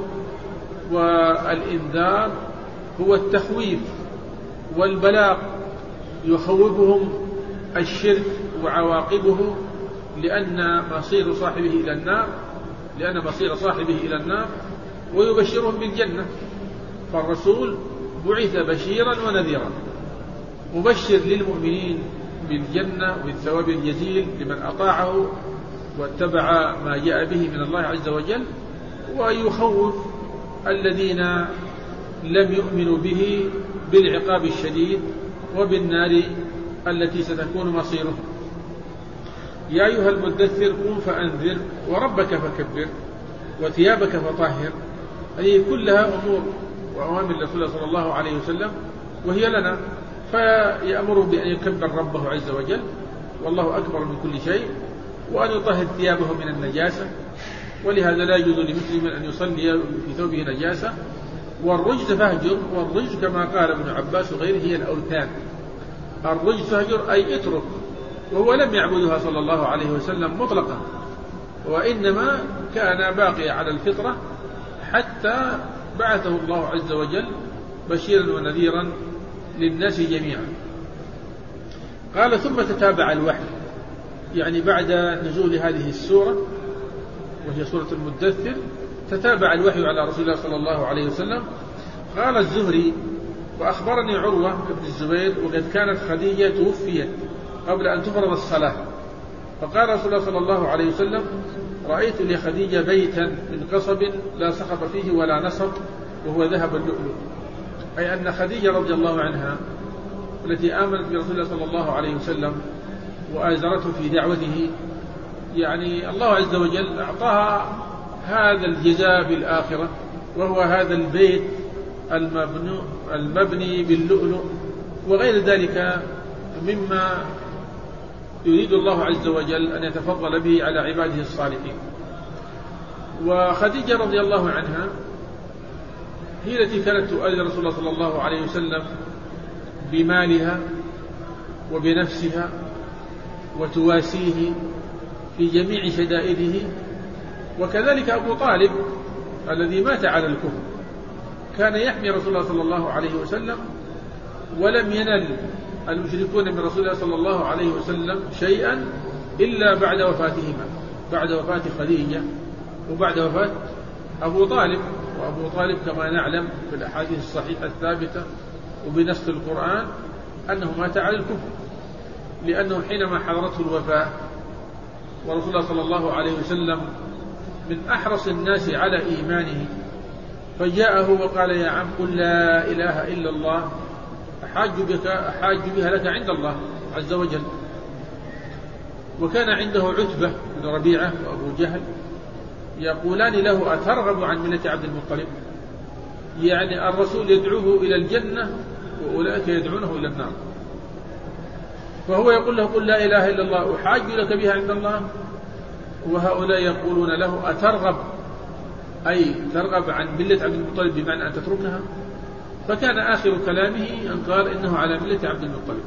والإنذار هو التخويف والبلاغ، يخوفهم الشرك وعواقبه، لأن مصير صاحبه إلى النار لأن مصير صاحبه إلى النار ويبشرهم بالجنة. فالرسول بعث بشيرا ونذيرا، مبشر للمؤمنين بالجنة والثواب الجزيل لمن أطاعه واتبع ما جاء به من الله عز وجل، ويخوف الذين لم يؤمنوا به بالعقاب الشديد وبالنار التي ستكون مصيرهم. يا أيها المدثر قم فأنذر وربك فكبر وثيابك فطهر. هذه كلها أمور وأوامر رسول صلى الله عليه وسلم وهي لنا، فيأمر بأن يكبر ربه عز وجل والله أكبر من كل شيء، وأن يطهر ثيابه من النجاسة، ولهذا لا يجوز لمسلم أن يصلي في ثوبه نجاسة. والرجز فاهجر، والرجز كما قال ابن عباس وغيره هي الأوثان. الرجز فاهجر أي اترك، وهو لم يعبدها صلى الله عليه وسلم مطلقا، وإنما كان باقي على الفطرة حتى بعثه الله عز وجل بشيرا ونذيرا للناس جميعا. قال ثم تتابع الوحي، يعني بعد نزول هذه السورة وهي سورة المدثر تتابع الوحي على رسول الله صلى الله عليه وسلم. قال الزهري وأخبرني عروة بن الزبير وقد كانت خديجة توفيت قبل أن تفرض الصلاة، فقال رسول الله صلى الله عليه وسلم رأيت لخديجة بيتا من قصب لا صخب فيه ولا نصب وهو ذهب اللؤلؤ، أي أن خديجة رضي الله عنها التي آمنت برسول الله صلى الله عليه وسلم وآزرته في دعوته، يعني الله عز وجل أعطاها هذا الجزاء في الآخرة، وهو هذا البيت المبني, المبني باللؤلؤ وغير ذلك مما يريد الله عز وجل أن يتفضل به على عباده الصالحين. وخديجة رضي الله عنها هي التي كانت تؤذي رسول الله صلى الله عليه وسلم بمالها وبنفسها وتواسيه في جميع شدائده. وكذلك أبو طالب الذي مات على الكفر كان يحمي رسول الله صلى الله عليه وسلم، ولم ينل المشركون من رسول الله صلى الله عليه وسلم شيئا إلا بعد وفاتهما، بعد وفاة خديجة وبعد وفاة أبو طالب. وأبو طالب كما نعلم في الأحاديث الصحيحة الثابتة وبنص القرآن أنه مات على الكفر، لأنه حينما حضرته الوفاة ورسول الله صلى الله عليه وسلم من أحرص الناس على إيمانه، فجاءه وقال يا عم قل لا إله إلا الله أحاج بك أحاج بها لك عند الله عز وجل. وكان عنده عتبة بن ربيعة وأبو جهل يقولان له أترغب عن ملة عبد المطلب، يعني الرسول يدعوه إلى الجنة وأولئك يدعونه إلى النار، فهو يقول له قل لا إله إلا الله أحاج لك بها عند الله، وهؤلاء يقولون له أترغب، أي ترغب عن ملة عبد المطلب بمعنى أن تتركها. فكان آخر كلامه أن قال إنه على ملة عبد المطلب.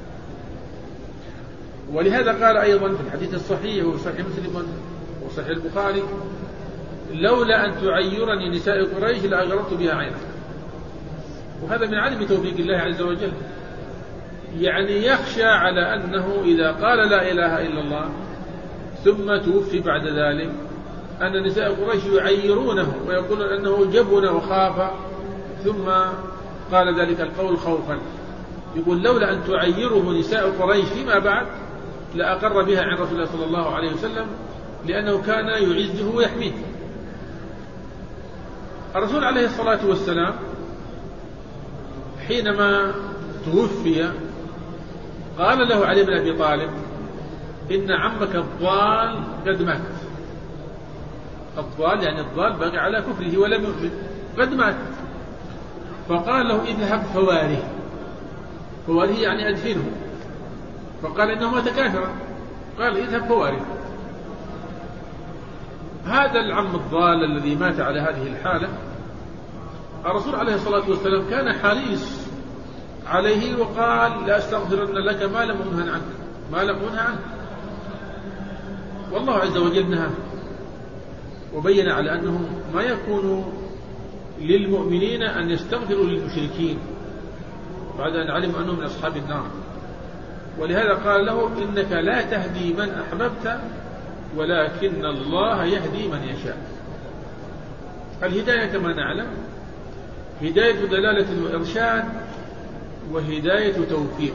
ولهذا قال أيضا في الحديث الصحيح وصحيح مسلم وصحيح البخاري لولا أن تعيرني نساء قريش لأغربت بها عينك. وهذا من عدم توفيق الله عز وجل، يعني يخشى على أنه إذا قال لا إله إلا الله ثم توفي بعد ذلك أن نساء قريش يعيرونه ويقولون أنه جبن وخاف، ثم قال ذلك القول خوفا. يقول لولا أن تعيره نساء قريش فيما بعد لأقر بها عن رسول الله صلى الله عليه وسلم، لأنه كان يعزه ويحميه. الرسول عليه الصلاة والسلام حينما توفي قال له علي بن أبي طالب إن عمك الضال قد مات. الضال يعني الضال بقي على كفره ولم يؤمن، قد مات. فقال له اذهب فواره، فواره يعني أدفنه. فقال إنه مات كافرا، قال اذهب فواره. هذا العم الضال الذي مات على هذه الحالة الرسول عليه الصلاة والسلام كان حريص عليه وقال لا أستغفرن لك ما لم أنهى عنك، ما لم أنهى عنك. والله عز وجل نهى وبين على أنه ما يكون للمؤمنين أن يستغفروا للمشركين بعد أن علموا أنهم من أصحاب النار. ولهذا قال له إنك لا تهدي من أحببت ولكن الله يهدي من يشاء. الهداية كما نعلم هداية دلالة وإرشاد وهداية توفيق.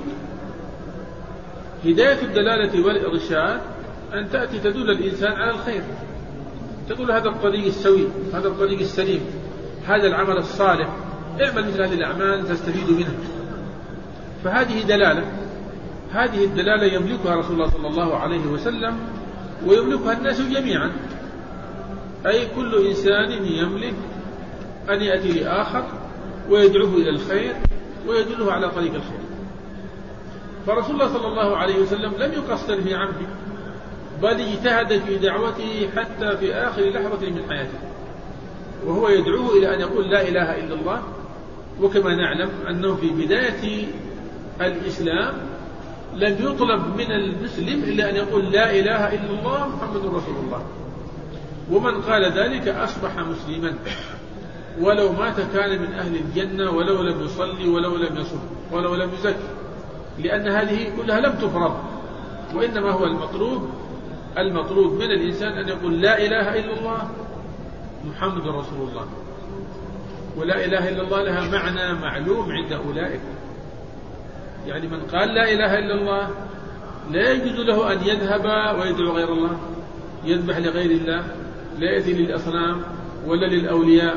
هداية الدلالة والإرشاد أن تأتي تدل الإنسان على الخير، تقول هذا الطريق السوي، هذا الطريق السليم، هذا العمل الصالح، اعمل مثل هذه الأعمال تستفيد منها. فهذه دلالة، هذه الدلالة يملكها رسول الله صلى الله عليه وسلم ويملكها الناس جميعا، أي كل إنسان يملك أن يأتي لآخر ويدعوه إلى الخير ويدله على طريق الخير. فرسول الله صلى الله عليه وسلم لم يقصر في عمله، بل اجتهد في دعوته حتى في آخر لحظة من حياته، وهو يدعوه إلى أن يقول لا إله إلا الله. وكما نعلم أنه في بداية الإسلام لم يطلب من المسلم إلا أن يقول لا إله إلا الله محمد رسول الله، ومن قال ذلك أصبح مسلما ولو مات كان من أهل الجنة ولو لم يصلي ولو لم يصم ولو لم يزكي، لأن هذه كلها لم تفرض، وإنما هو المطلوب المطلوب من الإنسان أن يقول لا إله إلا الله محمد رسول الله. ولا إله إلا الله لها معنى معلوم عند أولئك، يعني من قال لا إله إلا الله لا يجوز له أن يذهب ويدعو غير الله، يذبح لغير الله، لا يأتي للأصنام ولا للأولياء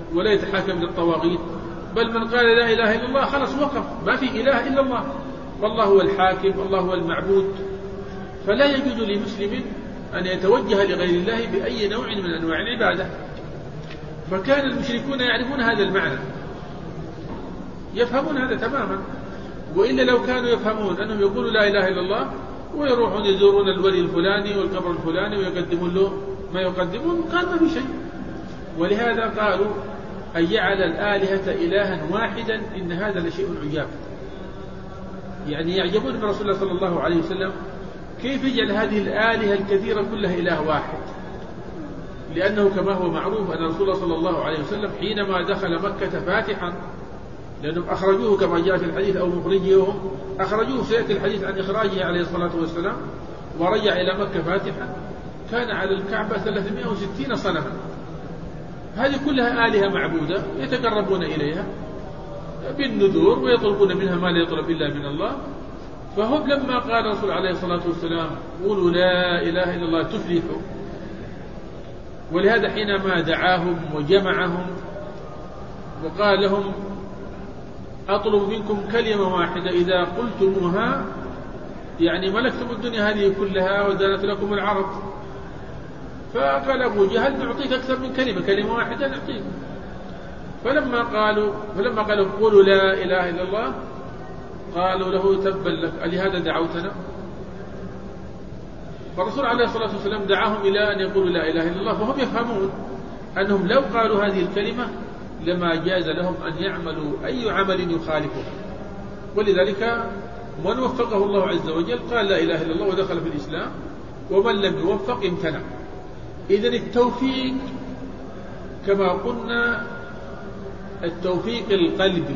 ولا يتحاكم للطواغيت، بل من قال لا إله إلا الله خلص وقف، ما في إله إلا الله، والله هو الحاكم، والله هو المعبود. فلا يجوز لمسلم أن يتوجه لغير الله بأي نوع من أنواع العبادة. فكان المشركون يعرفون هذا المعنى، يفهمون هذا تماما، وإلا لو كانوا يفهمون أنهم يقولوا لا إله إلا الله ويروحون يزورون الولي الفلاني والقبر الفلاني ويقدمون له ما يقدمون، قال ما في شيء. ولهذا قالوا أن يجعل الآلهة إلها واحدا إن هذا لشيء عجاب. يعني يعجبون برسول الله صلى الله عليه وسلم كيف يجعل هذه الآلهة الكثيرة كلها إله واحد، لأنه كما هو معروف أن رسول الله صلى الله عليه وسلم حينما دخل مكة فاتحا، لأنهم أخرجوه كما جاء في الحديث أو مخرجيهم أخرجوه، سيأتي الحديث عن إخراجه عليه الصلاة والسلام، ورجع إلى مكة فاتحا، كان على الكعبة ثلاثمائة وستين صنما، هذه كلها آلهة معبودة يتقربون إليها بالنذور ويطلبون منها ما لا يطلب إلا من الله. فهم لما قال الرسول عليه الصلاة والسلام قولوا لا إله إلا الله تفلحوا، ولهذا حينما دعاهم وجمعهم وقال لهم أطلب منكم كلمة واحدة إذا قلتموها يعني ملكتم الدنيا هذه كلها ودانت لكم العرض. فقال أبو جهل نعطيك أكثر من كلمة، كلمة واحدة نعطيك. فلما قالوا فلما قالوا قولوا لا إله إلا الله قالوا له تبا لك ألهذا دعوتنا؟ فالرسول عليه الصلاة والسلام دعاهم إلى أن يقولوا لا إله إلا الله، فهم يفهمون أنهم لو قالوا هذه الكلمة لما جاز لهم أن يعملوا أي عمل يخالفه. ولذلك من وفقه الله عز وجل قال لا إله إلا الله ودخل في الإسلام، ومن لم يوفق امتنع. إذن التوفيق كما قلنا التوفيق القلبي،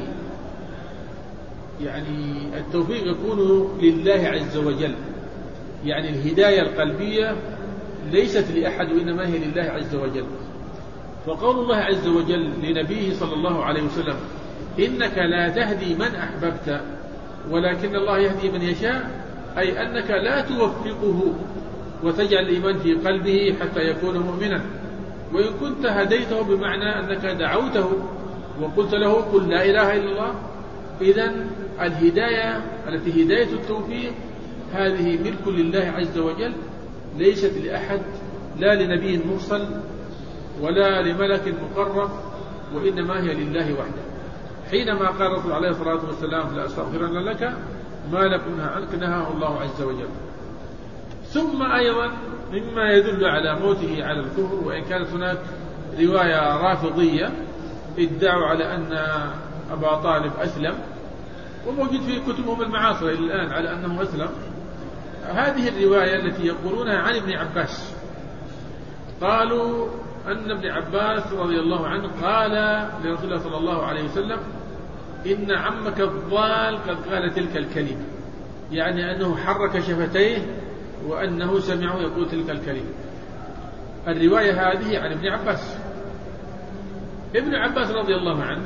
يعني التوفيق يكون لله عز وجل، يعني الهداية القلبية ليست لأحد وإنما هي لله عز وجل. فقول الله عز وجل لنبيه صلى الله عليه وسلم إنك لا تهدي من أحببت ولكن الله يهدي من يشاء، أي أنك لا توفقه وتجعل الإيمان في قلبه حتى يكون مؤمنا. وإن كنت هديته بمعنى أنك دعوته وقلت له قل لا إله إلا الله، إذن الهداية التي هداية التوفيق هذه ملك لله عز وجل، ليست لأحد، لا لنبي مرسل ولا لملك مقرب، وإنما هي لله وحده. حينما قال الرسول عليه الصلاة والسلام لا أستغفرن لك ما لم أنه عنك نهاه الله عز وجل. ثم أيضا مما يدل على موته على الكفر، وإن كانت هناك رواية رافضية ادعوا على أن أبا طالب أسلم، وموجود في كتبهم المعاصرة إلى الآن على أنه أسلم. هذه الرواية التي يقولونها عن ابن عباس، قالوا أن ابن عباس رضي الله عنه قال لرسول الله صلى الله عليه وسلم إن عمك الضال قد قال تلك الكلمة، يعني أنه حرك شفتيه وأنه سمعه يقول تلك الكلمة. الرواية هذه عن ابن عباس. ابن عباس رضي الله عنه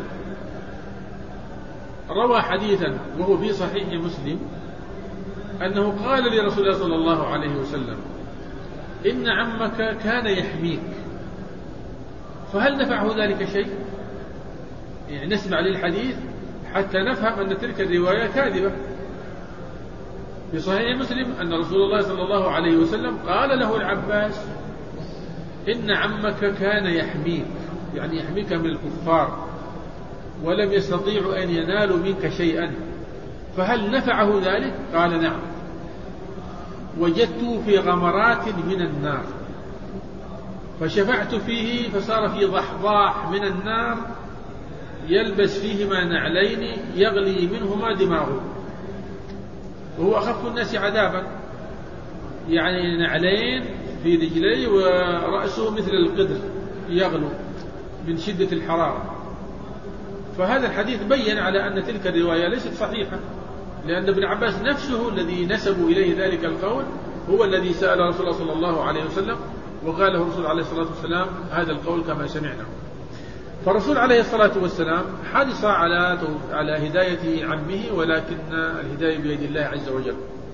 روى حديثا وهو في صحيح مسلم أنه قال لرسول الله صلى الله عليه وسلم إن عمك كان يحميك، فهل نفعه ذلك شيء؟ يعني نسمع للحديث حتى نفهم أن تلك الرواية كاذبة. في صحيح مسلم أن رسول الله صلى الله عليه وسلم قال له العباس إن عمك كان يحميك، يعني يحميك من الكفار، ولم يستطيعوا أن ينالوا منك شيئا، فهل نفعه ذلك؟ قال نعم، وجدته في غمرات من النار فشفعت فيه فصار في ضحضاح من النار يلبس فيهما نعلين يغلي منهما دماغه، وهو أخف الناس عذابا، يعني نعلين في رجليه ورأسه مثل القدر يغلو من شدة الحرارة. فهذا الحديث بين على أن تلك الرواية ليست صحيحة، لأن ابن عباس نفسه الذي نسبوا إليه ذلك القول هو الذي سأل رسول الله صلى الله عليه وسلم وقال له الرسول عليه الصلاة والسلام هذا القول كما سمعنا. فالرسول عليه الصلاة والسلام حرص على على هداية عمه، ولكن الهداية بيد الله عز وجل.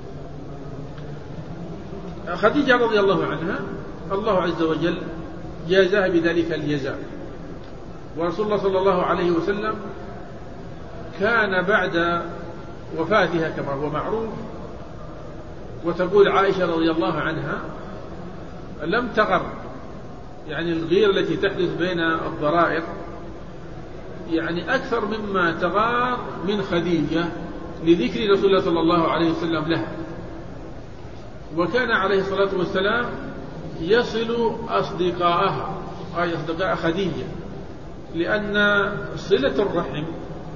خديجة رضي الله عنها الله عز وجل جازها بذلك الجزاء، ورسول الله صلى الله عليه وسلم كان بعد وفاتها كما هو معروف. وتقول عائشة رضي الله عنها: لم تغر يعني الغيرة التي تحدث بين الضرائر يعني أكثر مما تغار من خديجة لذكر رسول الله صلى الله عليه وسلم لها. وكان عليه الصلاة والسلام يصل أصدقاءها أي أصدقاء خديجة، لأن صلة الرحم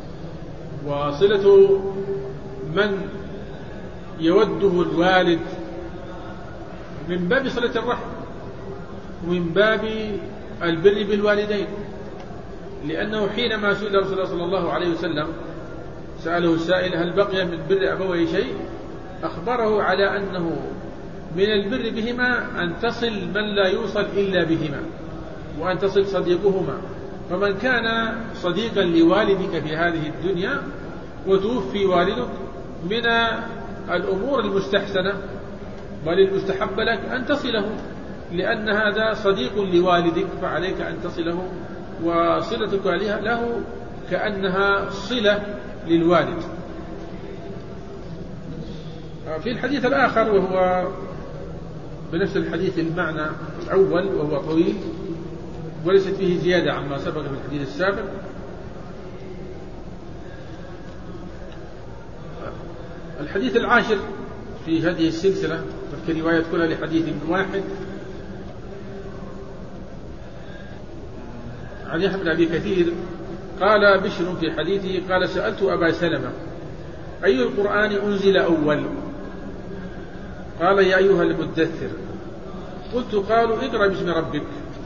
وصلة من يوده الوالد من باب صلة الرحم ومن باب البر بالوالدين، لأنه حينما سئل رسول الله صلى الله عليه وسلم سأله السائل: هل بقي من بر أبويه شيء؟ أخبره على أنه من البر بهما أن تصل من لا يوصل إلا بهما، وأن تصل صديقهما. فمن كان صديقا لوالدك في هذه الدنيا وتوفي والدك، من الأمور المستحسنة بل المستحب لك أن تصله، لأن هذا صديق لوالدك فعليك أن تصله، وصلتك له كأنها صلة للوالد. في الحديث الآخر وهو بنفس الحديث المعنى الأول وهو طويل وليست فيه زيادة عما سبق في الحديث السابق، الحديث العاشر في هذه السلسلة تذكر رواية كلها لحديث واحد عن يحيى بن أبي كثير قال بشر في حديثه قال: سألت أبا سلمة: أي القرآن أنزل أول؟ قال: يا أيها المدثر. قلت: قالوا: اقرأ باسم ربك.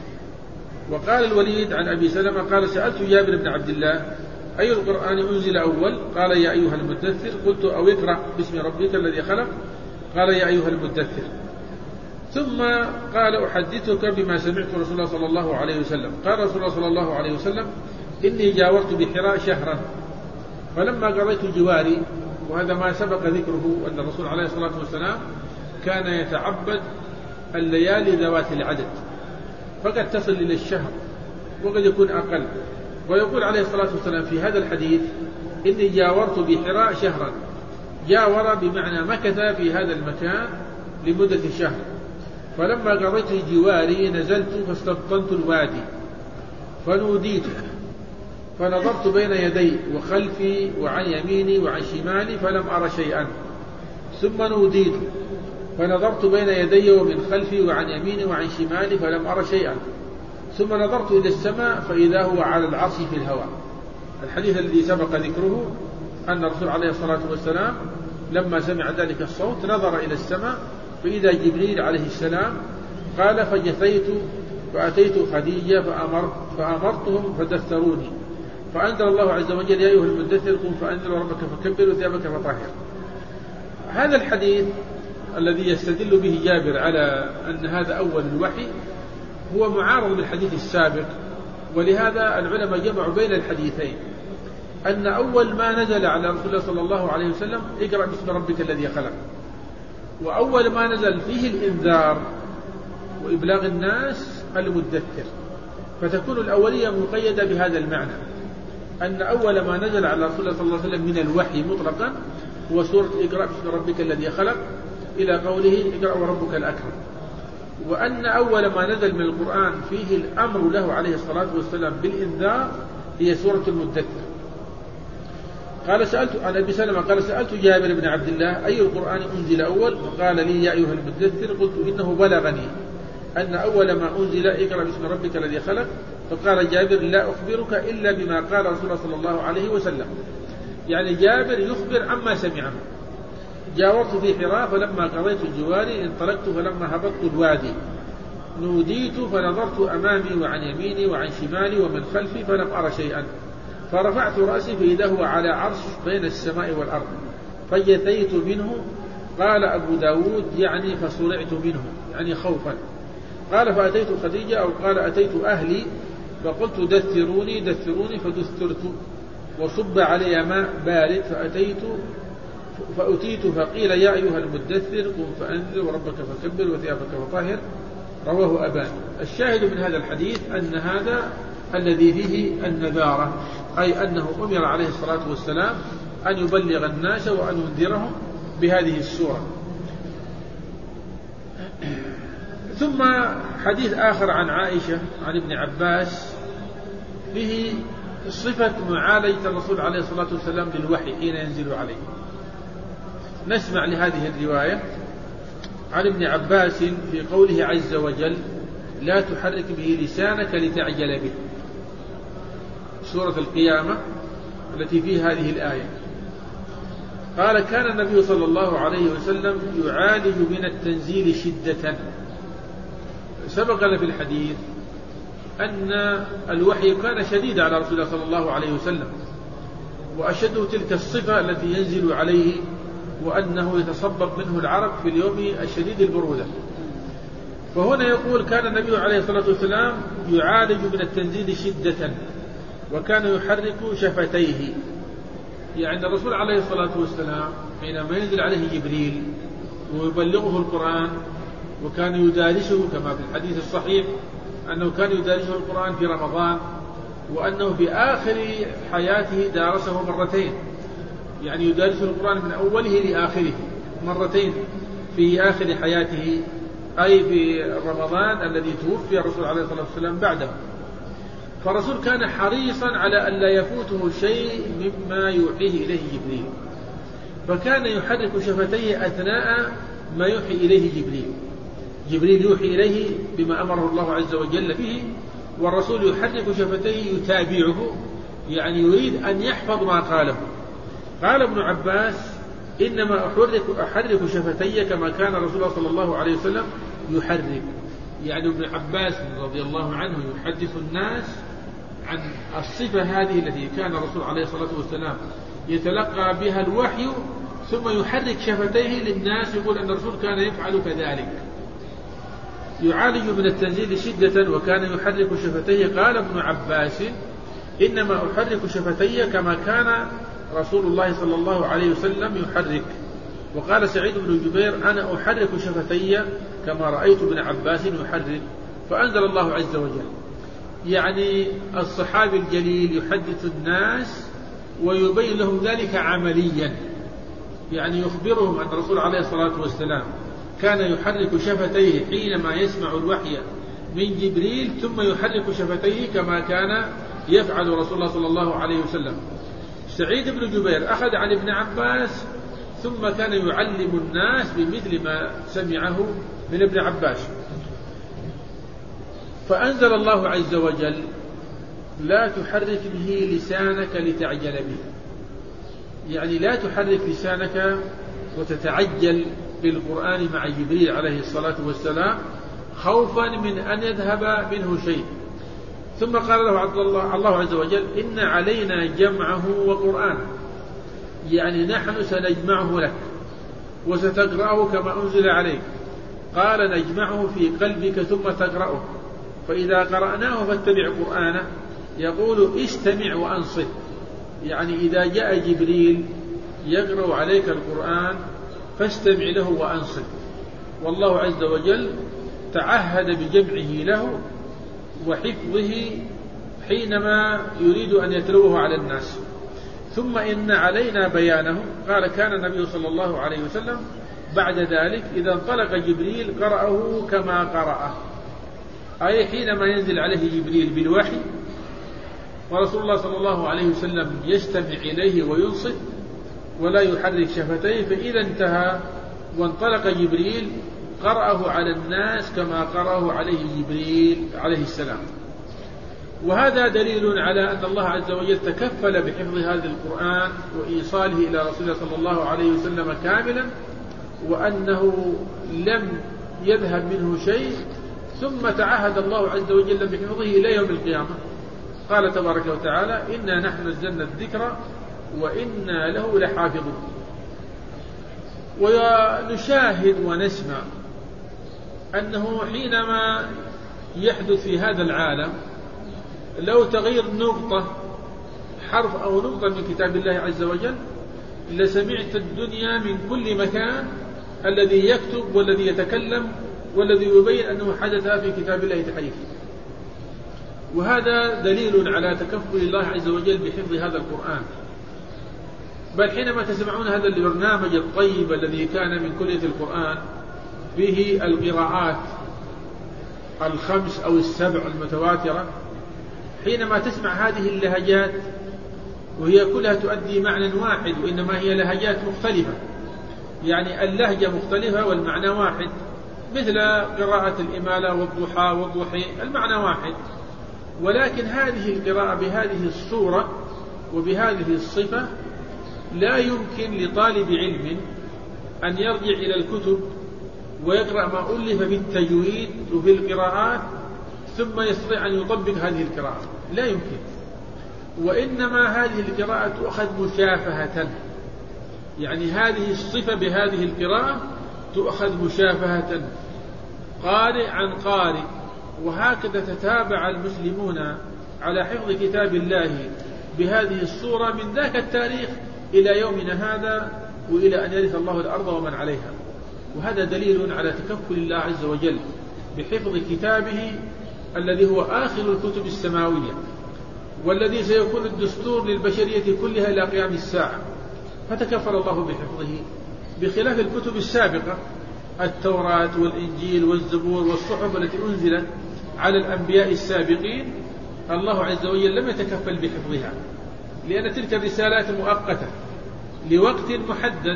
وقال الوليد عن أبي سلمة قال: سألت جابر بن عبد الله: أي القرآن أنزل أول؟ قال: يا أيها المدثر. قلت: أو اقرأ باسم ربك الذي خلق. قال: يا أيها المدثر. ثم قال: أحدثك بما سمعت رسول الله صلى الله عليه وسلم. قال رسول الله صلى الله عليه وسلم: إني جاورت بحراء شهرا، فلما قضيت جواري، وهذا ما سبق ذكره أن الرسول عليه الصلاة والسلام كان يتعبد الليالي ذوات العدد، فقد تصل إلى الشهر وقد يكون أقل. ويقول عليه الصلاة والسلام في هذا الحديث: إني جاورت بحراء شهرا. جاور بمعنى مكث في هذا المكان لمدة شهر. فلما قضيت جواري نزلت فاستبطنت الوادي فنوديت، فنظرت بين يدي وخلفي وعن يميني وعن شمالي فلم أر شيئا. ثم نوديت فنظرت بين يدي ومن خلفي وعن يميني وعن شمالي فلم أر شيئا. ثم نظرت إلى السماء فإذا هو على العرش في الهواء. الحديث الذي سبق ذكره أن الرسول عليه الصلاة والسلام لما سمع ذلك الصوت نظر إلى السماء فإذا جبريل عليه السلام قال: فجثيت فأتيت خديجة فأمرت فأمرتهم فدثروني، فأنزل الله عز وجل: يا أيها المدثر قم فأنذر وربك فكبر وثيابك فطهر. هذا الحديث الذي يستدل به جابر على أن هذا أول الوحي هو معارض بالحديث السابق، ولهذا العلماء جمعوا بين الحديثين، أن أول ما نزل على رسول الله صلى الله عليه وسلم: اقرأ باسم ربك الذي خلق. وأول ما نزل فيه الإنذار وإبلاغ الناس المدثر، فتكون الأولية مقيدة بهذا المعنى، أن أول ما نزل على رسول الله صلى الله عليه وسلم من الوحي مطلقا هو سورة اقرأ باسم ربك الذي خلق إلى قوله: اقرأ وربك الأكرم. وأن أول ما نزل من القرآن فيه الأمر له عليه الصلاة والسلام بالإنذار هي سورة المدثر. قال: سألت عن أبي سلمة قال: سألت جابر بن عبد الله: أي القرآن أنزل أول؟ فقال لي: يا أيها المدثر. قلت: إنه بلغني أن أول ما أنزل اقرأ باسم ربك الذي خلق. فقال جابر: لا أخبرك إلا بما قال رسول الله صلى الله عليه وسلم. يعني جابر يخبر عما سمعه. جاورت في حراء فلما قضيت الجواري انطلقت فلما هبطت الوادي نوديت فنظرت أمامي وعن يميني وعن شمالي ومن خلفي فلم أر شيئا، فرفعت رأسي فإذا هو على عرش بين السماء والأرض فجثيت منه. قال أبو داود: يعني فصرعت منه، يعني خوفا. قال: فأتيت خديجة أو قال أتيت أهلي فقلت: دثروني دثروني فدثرت، وصب علي ماء بارد فأتيت فأتيت فقيل: يا أيها المدثر قم فأنذر وربك فكبر وثيابك فطهر. رواه أبان. الشاهد من هذا الحديث أن هذا الذي فيه النذارة، أي أنه أمر عليه الصلاة والسلام أن يبلغ الناس وأن ينذرهم بهذه السورة. ثم حديث آخر عن عائشة عن ابن عباس به صفة معالجة الرسول عليه الصلاة والسلام للوحي حين ينزل عليه. نسمع لهذه الرواية عن ابن عباس في قوله عز وجل: لا تحرك به لسانك لتعجل به، سورة القيامة التي فيها هذه الآية. قال: كان النبي صلى الله عليه وسلم يعالج من التنزيل شدة. سبق لنا في الحديث أن الوحي كان شديد على رسول الله صلى الله عليه وسلم، وأشده تلك الصفة التي ينزل عليه، وأنه يتصبب منه العرق في اليوم الشديد البرودة. فهنا يقول: كان النبي عليه الصلاة والسلام يعالج من التنزيل شدة، وكان يحرك شفتيه. يعني الرسول عليه الصلاة والسلام حينما ينزل عليه جبريل ويبلغه القرآن، وكان يدارسه كما في الحديث الصحيح أنه كان يدارسه القرآن في رمضان، وأنه في آخر حياته دارسه مرتين، يعني يدارسه القرآن من أوله لآخره مرتين في آخر حياته، أي في رمضان الذي توفي الرسول عليه الصلاة والسلام بعده. فالرسول كان حريصا على أن لا يفوته شيء مما يوحيه إليه جبريل، فكان يحرك شفتيه أثناء ما يوحي إليه جبريل. جبريل يوحي إليه بما أمره الله عز وجل به، والرسول يحرك شفتيه يتابعه، يعني يريد أن يحفظ ما قاله. قال ابن عباس: إنما أحرك, أحرك شفتي كما كان رسول الله صلى الله عليه وسلم يحرك. يعني ابن عباس رضي الله عنه يحدث الناس عن الصفة هذه التي كان الرسول عليه الصلاة والسلام يتلقى بها الوحي، ثم يحرك شفتيه للناس، يقول أن الرسول كان يفعل كذلك، يعالج من التنزيل شدة وكان يحرك شفتيه. قال ابن عباس: إنما أحرك شفتي كما كان رسول الله صلى الله عليه وسلم يحرك. وقال سعيد بن جبير: أنا أحرك شفتي كما رأيت ابن عباس يحرك. فأنزل الله عز وجل. يعني الصحابي الجليل يحدث الناس ويبين لهم ذلك عمليا، يعني يخبرهم أن الرسول عليه الصلاة والسلام كان يحرك شفتيه حينما يسمع الوحي من جبريل، ثم يحرك شفتيه كما كان يفعل رسول الله صلى الله عليه وسلم. سعيد بن جبير أخذ عن ابن عباس، ثم كان يعلم الناس بمثل ما سمعه من ابن عباس. فأنزل الله عز وجل: لا تحرك به لسانك لتعجل به. يعني لا تحرك لسانك وتتعجل بالقرآن مع جبريل عليه الصلاة والسلام، خوفا من أن يذهب منه شيء. ثم قال له عبد الله الله عز وجل: إن علينا جمعه وقرآنه. يعني نحن سنجمعه لك وستقرأه كما أنزل عليك. قال: نجمعه في قلبك ثم تقرأه، فإذا قرأناه فاتبع قرآنه. يقول: استمع وأنصت. يعني إذا جاء جبريل يقرأ عليك القرآن فاستمع له وأنصت. والله عز وجل تعهد بجمعه له وحفظه حينما يريد أن يتلوه على الناس. ثم إن علينا بيانه. قال: كان النبي صلى الله عليه وسلم بعد ذلك إذا انطلق جبريل قرأه كما قرأه، أي حينما ينزل عليه جبريل بالوحي ورسول الله صلى الله عليه وسلم يستمع إليه وينصت ولا يحرك شفتيه، فإذا انتهى وانطلق جبريل قرأه على الناس كما قرأه عليه جبريل عليه السلام. وهذا دليل على أن الله عز وجل تكفل بحفظ هذا القرآن وإيصاله إلى رسول الله صلى الله عليه وسلم كاملا، وأنه لم يذهب منه شيء. ثم تعهد الله عز وجل بحفظه إلى يوم القيامة. قال تبارك وتعالى: إنا نحن نزلنا الذكر وإنا له لحافظون. ونشاهد ونسمع أنه حينما يحدث في هذا العالم لو تغير نقطة حرف أو نقطة من كتاب الله عز وجل لسمعت الدنيا من كل مكان الذي يكتب والذي يتكلم والذي يبين أنه حدث في كتاب الله تحريف. وهذا دليل على تكفل الله عز وجل بحفظ هذا القرآن. بل حينما تسمعون هذا البرنامج الطيب الذي كان من كلية القرآن به القراءات الخمس أو السبع المتواترة، حينما تسمع هذه اللهجات وهي كلها تؤدي معنى واحد وإنما هي لهجات مختلفة، يعني اللهجة مختلفة والمعنى واحد، مثل قراءة الإمالة والضحى والضحي المعنى واحد، ولكن هذه القراءة بهذه الصورة وبهذه الصفة لا يمكن لطالب علم أن يرجع إلى الكتب ويقرأ ما ألف في التجويد وفي القراءات ثم يستطيع أن يطبق هذه القراءة، لا يمكن. وإنما هذه القراءة تؤخذ مشافهة، يعني هذه الصفة بهذه القراءة تؤخذ مشافهة قارئ عن قارئ، وهكذا تتابع المسلمون على حفظ كتاب الله بهذه الصورة من ذاك التاريخ إلى يومنا هذا وإلى أن يرث الله الأرض ومن عليها. وهذا دليل على تكفل الله عز وجل بحفظ كتابه الذي هو آخر الكتب السماوية، والذي سيكون الدستور للبشرية كلها إلى قيام الساعة، فتكفل الله بحفظه، بخلاف الكتب السابقة التوراة والإنجيل والزبور والصحف التي أنزلت على الأنبياء السابقين. الله عز وجل لم يتكفل بحفظها، لأن تلك الرسالات مؤقتة لوقت محدد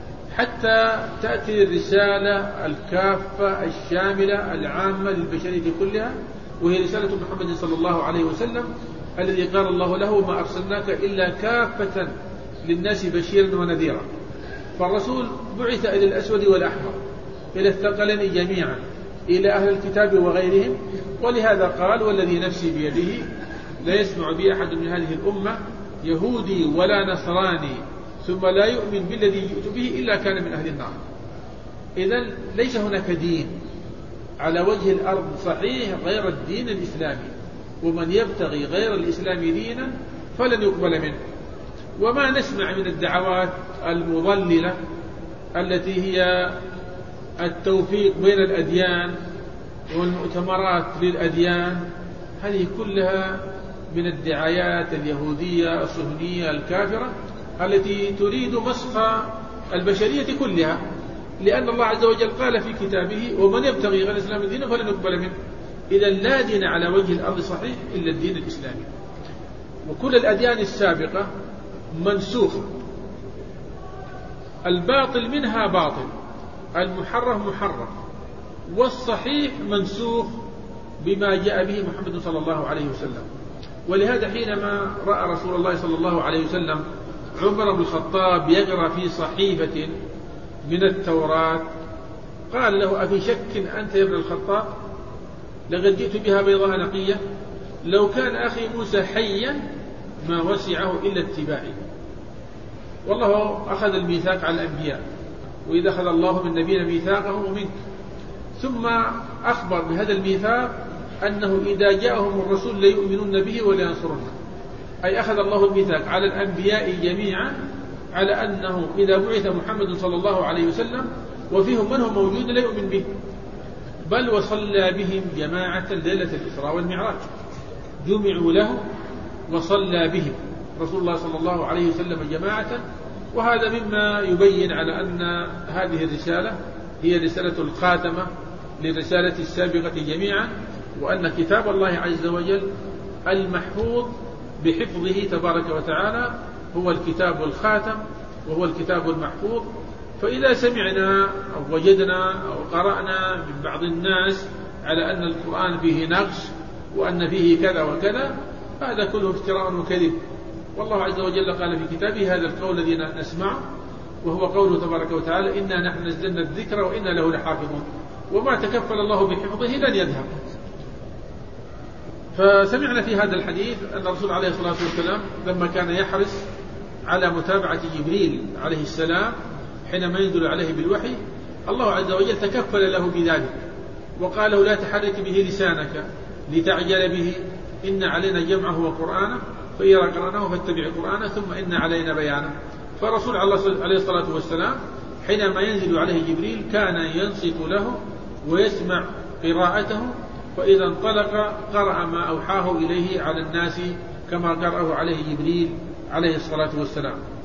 حتى تأتي الرسالة الكافة الشاملة العامة للبشرية كلها، وهي رسالة محمد صلى الله عليه وسلم الذي قال الله له: ما أرسلناك إلا كافة للناس بشيرا ونذيرا. فالرسول بعث إلى الأسود والأحمر، إلى الثقلين جميعا، إلى أهل الكتاب وغيرهم. ولهذا قال: والذي نفسي بيده لا يسمع بي أحد من هذه الأمة يهودي ولا نصراني ثم لا يؤمن بالذي جئت به إلا كان من أهل النار. إذن ليس هناك دين على وجه الأرض صحيح غير الدين الإسلامي، ومن يبتغي غير الإسلام دينا فلن يقبل منه. وما نسمع من الدعوات المضللة التي هي التوفيق بين الأديان والمؤتمرات للأديان، هذه كلها من الدعايات اليهودية الصهيونية الكافرة التي تريد مسخ البشرية كلها، لأن الله عز وجل قال في كتابه: ومن يبتغي غير الإسلام دينا فلن يقبل منه. إذا لا دين على وجه الأرض صحيح إلا الدين الإسلامي، وكل الأديان السابقة منسوخة، الباطل منها باطل، المحرف محرف، والصحيح منسوخ بما جاء به محمد صلى الله عليه وسلم. ولهذا حينما رأى رسول الله صلى الله عليه وسلم عمر بن الخطاب يقرأ في صحيفة من التوراة قال له: أفي شك أنت يا ابن الخطاب؟ لقد جئت بها بيضاء نقية، لو كان أخي موسى حيا ما وسعه إلا اتباعي. والله أخذ الميثاق على الأنبياء، وإذا أخذ الله من نبينا ميثاقه ومنك، ثم أخبر بهذا الميثاق أنه إذا جاءهم الرسول ليؤمنون به ولينصرونه، أي أخذ الله الميثاق على الأنبياء جميعا على أنه إذا بعث محمد صلى الله عليه وسلم وفيهم من هو موجود لا يؤمن به، بل وصلى بهم جماعة ليلة الإسراء والمعراج، جمعوا له وصلى بهم رسول الله صلى الله عليه وسلم جماعة. وهذا مما يبين على أن هذه الرسالة هي رسالة الخاتمة للرسالة السابقة جميعا، وأن كتاب الله عز وجل المحفوظ بحفظه تبارك وتعالى هو الكتاب الخاتم وهو الكتاب المحفوظ. فإذا سمعنا أو وجدنا أو قرأنا من بعض الناس على أن القرآن فيه نقص وأن فيه كذا وكذا، هذا كله افتراء وكذب. والله عز وجل قال في كتابه هذا القول الذي نسمعه، وهو قوله تبارك وتعالى: إنا نحن نزلنا الذكر وإنا له لحافظون، وما تكفل الله بحفظه لن يذهب. فسمعنا في هذا الحديث أن الرسول عليه الصلاة والسلام لما كان يحرص على متابعة جبريل عليه السلام حينما ينزل عليه بالوحي، الله عز وجل تكفل له بذلك وقال له: لا تحرك به لسانك لتعجل به، إن علينا جمعه وقرآنه، فإذا قرأناه فاتبع قرآنه ثم إن علينا بيانه. فالرسول عليه الصلاة والسلام حينما ينزل عليه جبريل كان ينصت له ويسمع قراءته وإذا انطلق قرأ ما أوحاه إليه على الناس كما قرأه عليه جبريل عليه الصلاة والسلام.